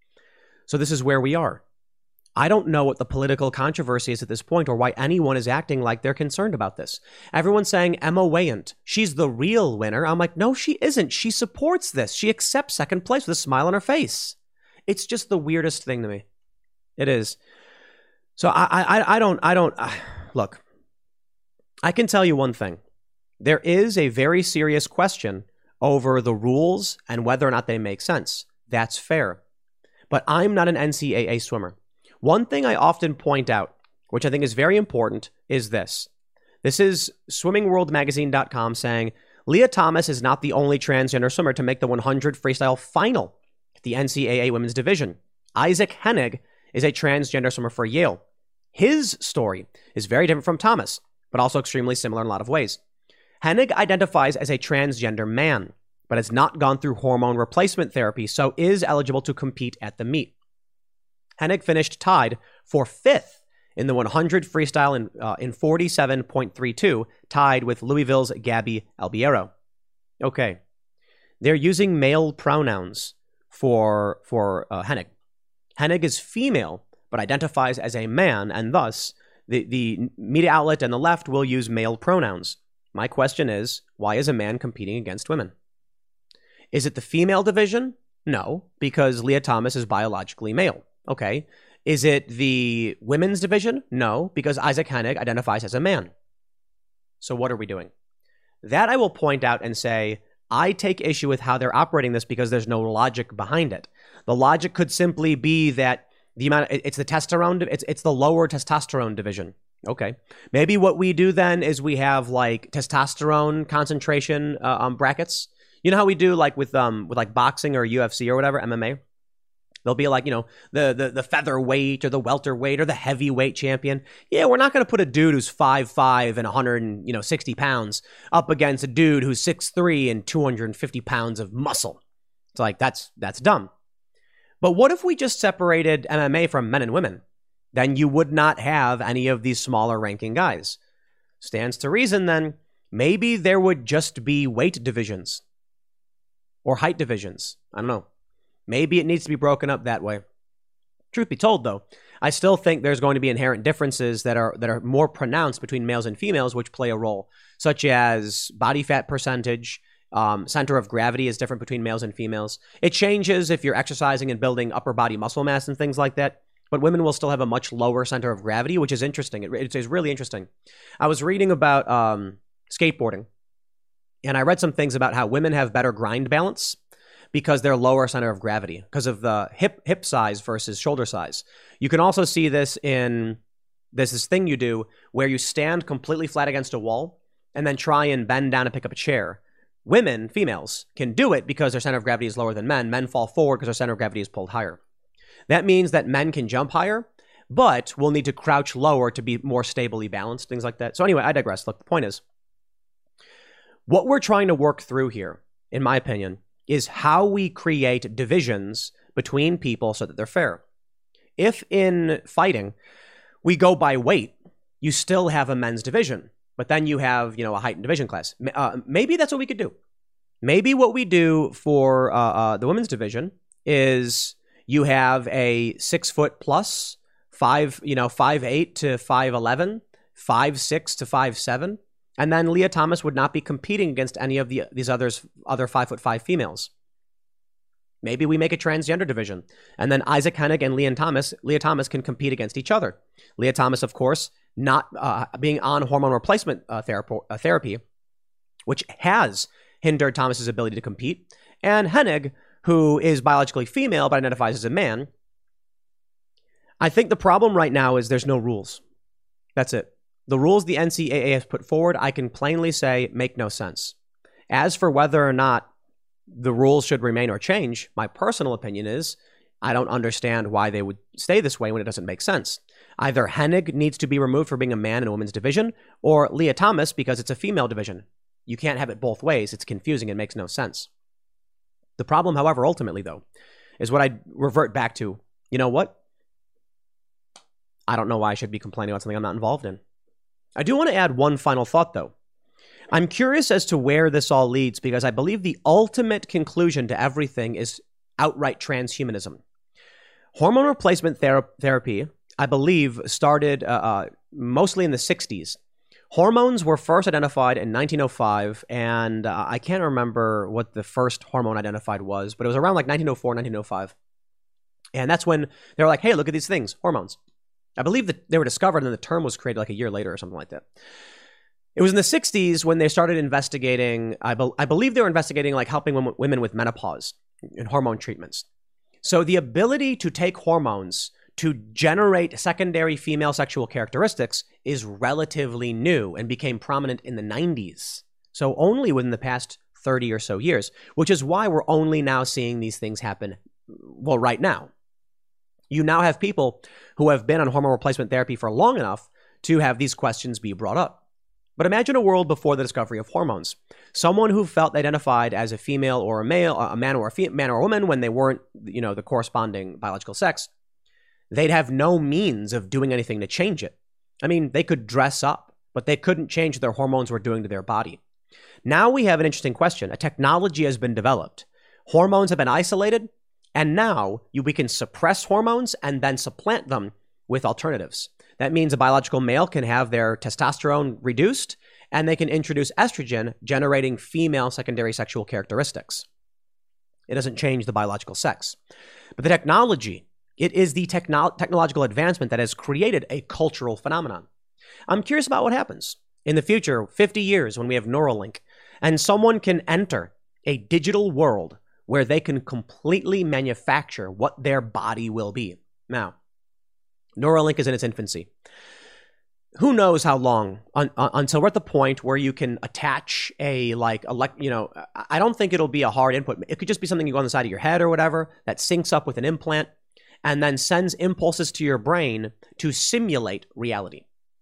So this is where we are. I don't know what the political controversy is at this point or why anyone is acting like they're concerned about this. Everyone's saying Emma Wayant, she's the real winner. I'm like, no, she isn't. She supports this. She accepts second place with a smile on her face. It's just the weirdest thing to me. It is. So I, I, I don't, I don't, uh, look, I can tell you one thing. There is a very serious question over the rules and whether or not they make sense. That's fair. But I'm not an N C A A swimmer. One thing I often point out, which I think is very important, is this. This is swimming world magazine dot com saying, Leah Thomas is not the only transgender swimmer to make the one hundred freestyle final at the N C A A women's division. Isaac Hennig is a transgender swimmer for Yale. His story is very different from Thomas, but also extremely similar in a lot of ways. Hennig identifies as a transgender man, but has not gone through hormone replacement therapy, so is eligible to compete at the meet. Hennig finished tied for fifth in the one hundred freestyle in, uh, in forty-seven point three two, tied with Louisville's Gabby Albiero. Okay, they're using male pronouns for, for uh, Hennig. Hennig is female, but identifies as a man, and thus the, the media outlet and the left will use male pronouns. My question is, why is a man competing against women? Is it the female division? No, because Leah Thomas is biologically male. Okay. Is it the women's division? No, because Isaac Hennig identifies as a man. So what are we doing? That I will point out and say, I take issue with how they're operating this because there's no logic behind it. The logic could simply be that the amount of, it's the testosterone, it's it's the lower testosterone division. Okay. Maybe what we do then is we have like testosterone concentration uh, um, brackets. You know how we do like with um with like boxing or U F C or whatever, M M A? They'll be like, you know, the, the, the featherweight or the welterweight or the heavyweight champion. Yeah, we're not going to put a dude who's five five and one hundred sixty pounds up against a dude who's six three and two hundred fifty pounds of muscle. It's like, that's that's dumb. But what if we just separated M M A from men and women? Then you would not have any of these smaller ranking guys. Stands to reason then, maybe there would just be weight divisions or height divisions. I don't know. Maybe it needs to be broken up that way. Truth be told, though, I still think there's going to be inherent differences that are that are more pronounced between males and females, which play a role, such as body fat percentage, um, center of gravity is different between males and females. It changes if you're exercising and building upper body muscle mass and things like that, but women will still have a much lower center of gravity, which is interesting. It, it is really interesting. I was reading about um, skateboarding, and I read some things about how women have better grind balance because they're lower center of gravity, because of the hip hip size versus shoulder size. You can also see this in there's this thing you do where you stand completely flat against a wall and then try and bend down and pick up a chair. Women, females, can do it because their center of gravity is lower than men. Men fall forward because their center of gravity is pulled higher. That means that men can jump higher, but will need to crouch lower to be more stably balanced, things like that. So anyway, I digress. Look, the point is, what we're trying to work through here, in my opinion, is how we create divisions between people so that they're fair. If in fighting we go by weight, you still have a men's division, but then you have, you know, a height and division class. Uh, maybe that's what we could do. Maybe what we do for uh, uh, the women's division is you have a six foot plus, five, you know, five eight to five eleven, five six to five seven. And then Leah Thomas would not be competing against any of the these others, other five foot five females. Maybe we make a transgender division, and then Isaac Hennig and Leah Thomas, Leah Thomas can compete against each other. Leah Thomas, of course, not uh, being on hormone replacement uh, therapy, uh, therapy, which has hindered Thomas's ability to compete, and Hennig, who is biologically female but identifies as a man. I think the problem right now is there's no rules. That's it. The rules the N C A A has put forward, I can plainly say, make no sense. As for whether or not the rules should remain or change, my personal opinion is I don't understand why they would stay this way when it doesn't make sense. Either Hennig needs to be removed for being a man in a women's division, or Leah Thomas because it's a female division. You can't have it both ways. It's confusing and makes no sense. The problem, however, ultimately, though, is what I revert back to You know what? I don't know why I should be complaining about something I'm not involved in. I do want to add one final thought, though. I'm curious as to where this all leads, because I believe the ultimate conclusion to everything is outright transhumanism. Hormone replacement thera- therapy, I believe, started uh, uh, mostly in the sixties. Hormones were first identified in nineteen oh five, and uh, I can't remember what the first hormone identified was, but it was around like nineteen oh four, nineteen oh five. And that's when they were like, hey, look at these things, hormones. I believe that they were discovered and then the term was created like a year later or something like that. It was in the sixties when they started investigating, I, be- I believe they were investigating like helping w- women with menopause and hormone treatments. So the ability to take hormones to generate secondary female sexual characteristics is relatively new and became prominent in the nineties. So only within the past thirty or so years, which is why we're only now seeing these things happen, well, right now. You now have people who have been on hormone replacement therapy for long enough to have these questions be brought up. But imagine a world before the discovery of hormones. Someone who felt identified as a female or a male, a man or a fe- man or a woman when they weren't, you know, the corresponding biological sex, they'd have no means of doing anything to change it. I mean, they could dress up, but they couldn't change what their hormones were doing to their body. Now we have an interesting question. A technology has been developed. Hormones have been isolated. And now you, we can suppress hormones and then supplant them with alternatives. That means a biological male can have their testosterone reduced and they can introduce estrogen, generating female secondary sexual characteristics. It doesn't change the biological sex. But the technology, it is the techno- technological advancement that has created a cultural phenomenon. I'm curious about what happens in the future, fifty years, when we have Neuralink, and someone can enter a digital world where they can completely manufacture what their body will be. Now, Neuralink is in its infancy. Who knows how long un, un, until we're at the point where you can attach a, like, elect, you know, I don't think it'll be a hard input. It could just be something you go on the side of your head or whatever that syncs up with an implant and then sends impulses to your brain to simulate reality.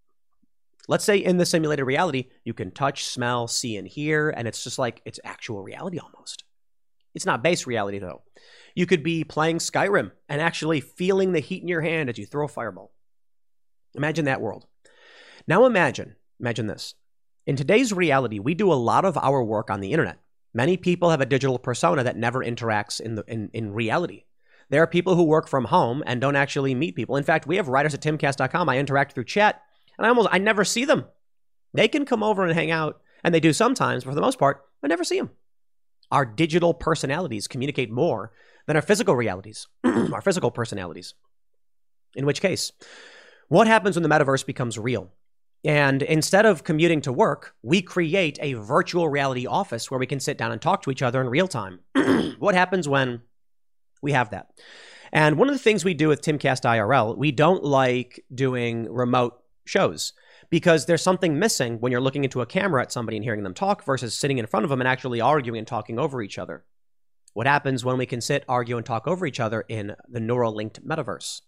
Let's say in the simulated reality, you can touch, smell, see, and hear, and it's just like it's actual reality almost. It's not base reality, though. You could be playing Skyrim and actually feeling the heat in your hand as you throw a fireball. Imagine that world. Now imagine, imagine this. In today's reality, we do a lot of our work on the internet. Many people have a digital persona that never interacts in, the, in, in reality. There are people who work from home and don't actually meet people. In fact, we have writers at timcast dot com. I interact through chat, and I almost, I never see them. They can come over and hang out, and they do sometimes, but for the most part, I never see them. Our digital personalities communicate more than our physical realities, our physical personalities. In which case, what happens when the metaverse becomes real? And instead of commuting to work, we create a virtual reality office where we can sit down and talk to each other in real time. What happens when we have that? And one of the things we do with Timcast I R L, we don't like doing remote shows, because there's something missing when you're looking into a camera at somebody and hearing them talk versus sitting in front of them and actually arguing and talking over each other. What happens when we can sit, argue, and talk over each other in the Neuralinked metaverse?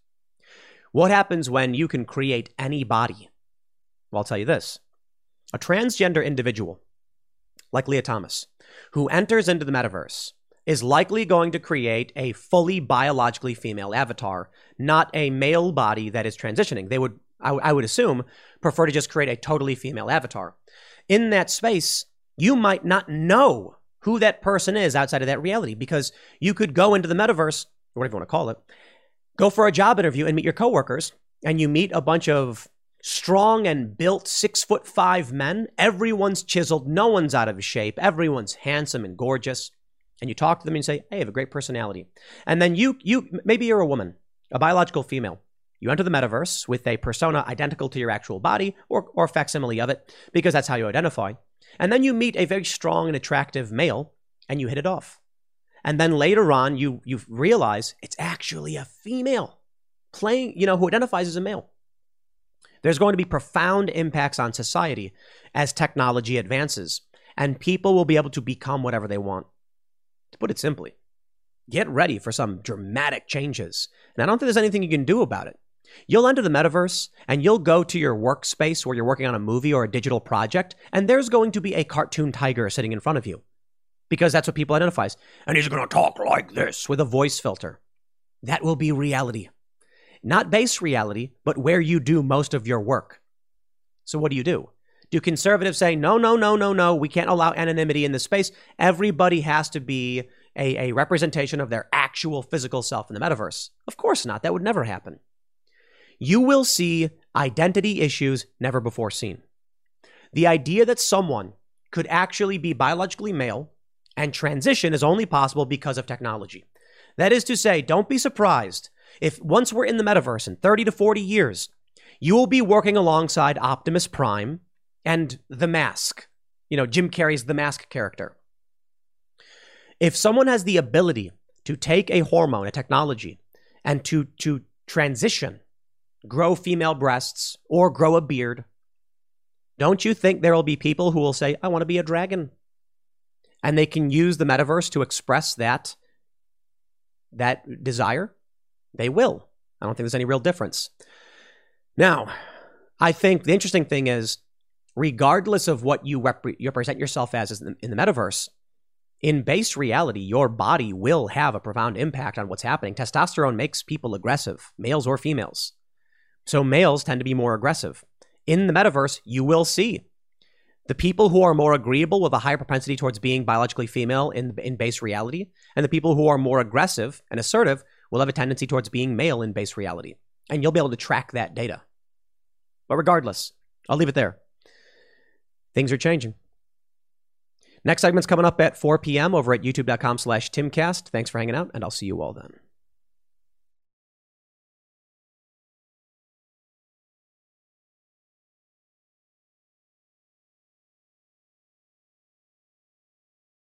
What happens when you can create any body? Well, I'll tell you this. A transgender individual, like Leah Thomas, who enters into the metaverse is likely going to create a fully biologically female avatar, not a male body that is transitioning. They would, I, I would assume, prefer to just create a totally female avatar. In that space, you might not know who that person is outside of that reality, because you could go into the metaverse, or whatever you want to call it, go for a job interview and meet your coworkers, and you meet a bunch of strong and built six foot five men. Everyone's chiseled. No one's out of shape. Everyone's handsome and gorgeous. And you talk to them and you say, hey, you have a great personality. And then you, you, maybe you're a woman, a biological female. You enter the metaverse with a persona identical to your actual body, or, or a facsimile of it, because that's how you identify. And then you meet a very strong and attractive male and you hit it off. And then later on, you, you realize it's actually a female playing, you know, who identifies as a male. There's going to be profound impacts on society as technology advances, and people will be able to become whatever they want. To put it simply, get ready for some dramatic changes. And I don't think there's anything you can do about it. You'll enter the metaverse and you'll go to your workspace where you're working on a movie or a digital project, and there's going to be a cartoon tiger sitting in front of you, because that's what people identify as. And he's going to talk like this with a voice filter. That will be reality. Not base reality, but where you do most of your work. So what do you do? Do conservatives say, no, no, no, no, no, we can't allow anonymity in this space? Everybody has to be a, a representation of their actual physical self in the metaverse. Of course not. That would never happen. You will see identity issues never before seen. The idea that someone could actually be biologically male and transition is only possible because of technology. That is to say, don't be surprised if once we're in the metaverse in thirty to forty years, you will be working alongside Optimus Prime and The Mask. You know, Jim Carrey's The Mask character. If someone has the ability to take a hormone, a technology, and to, to transition, grow female breasts or grow a beard, don't you think there will be people who will say, I want to be a dragon? And they can use the metaverse to express that, that desire? They will. I don't think there's any real difference. Now, I think the interesting thing is, regardless of what you, rep- you represent yourself as in the metaverse, in base reality, your body will have a profound impact on what's happening. Testosterone makes people aggressive, males or females. So males tend to be more aggressive. In the metaverse, you will see the people who are more agreeable with a higher propensity towards being biologically female in, in base reality, and the people who are more aggressive and assertive will have a tendency towards being male in base reality. And you'll be able to track that data. But regardless, I'll leave it there. Things are changing. Next segment's coming up at four p.m. over at youtube.com slash timcast. Thanks for hanging out, and I'll see you all then.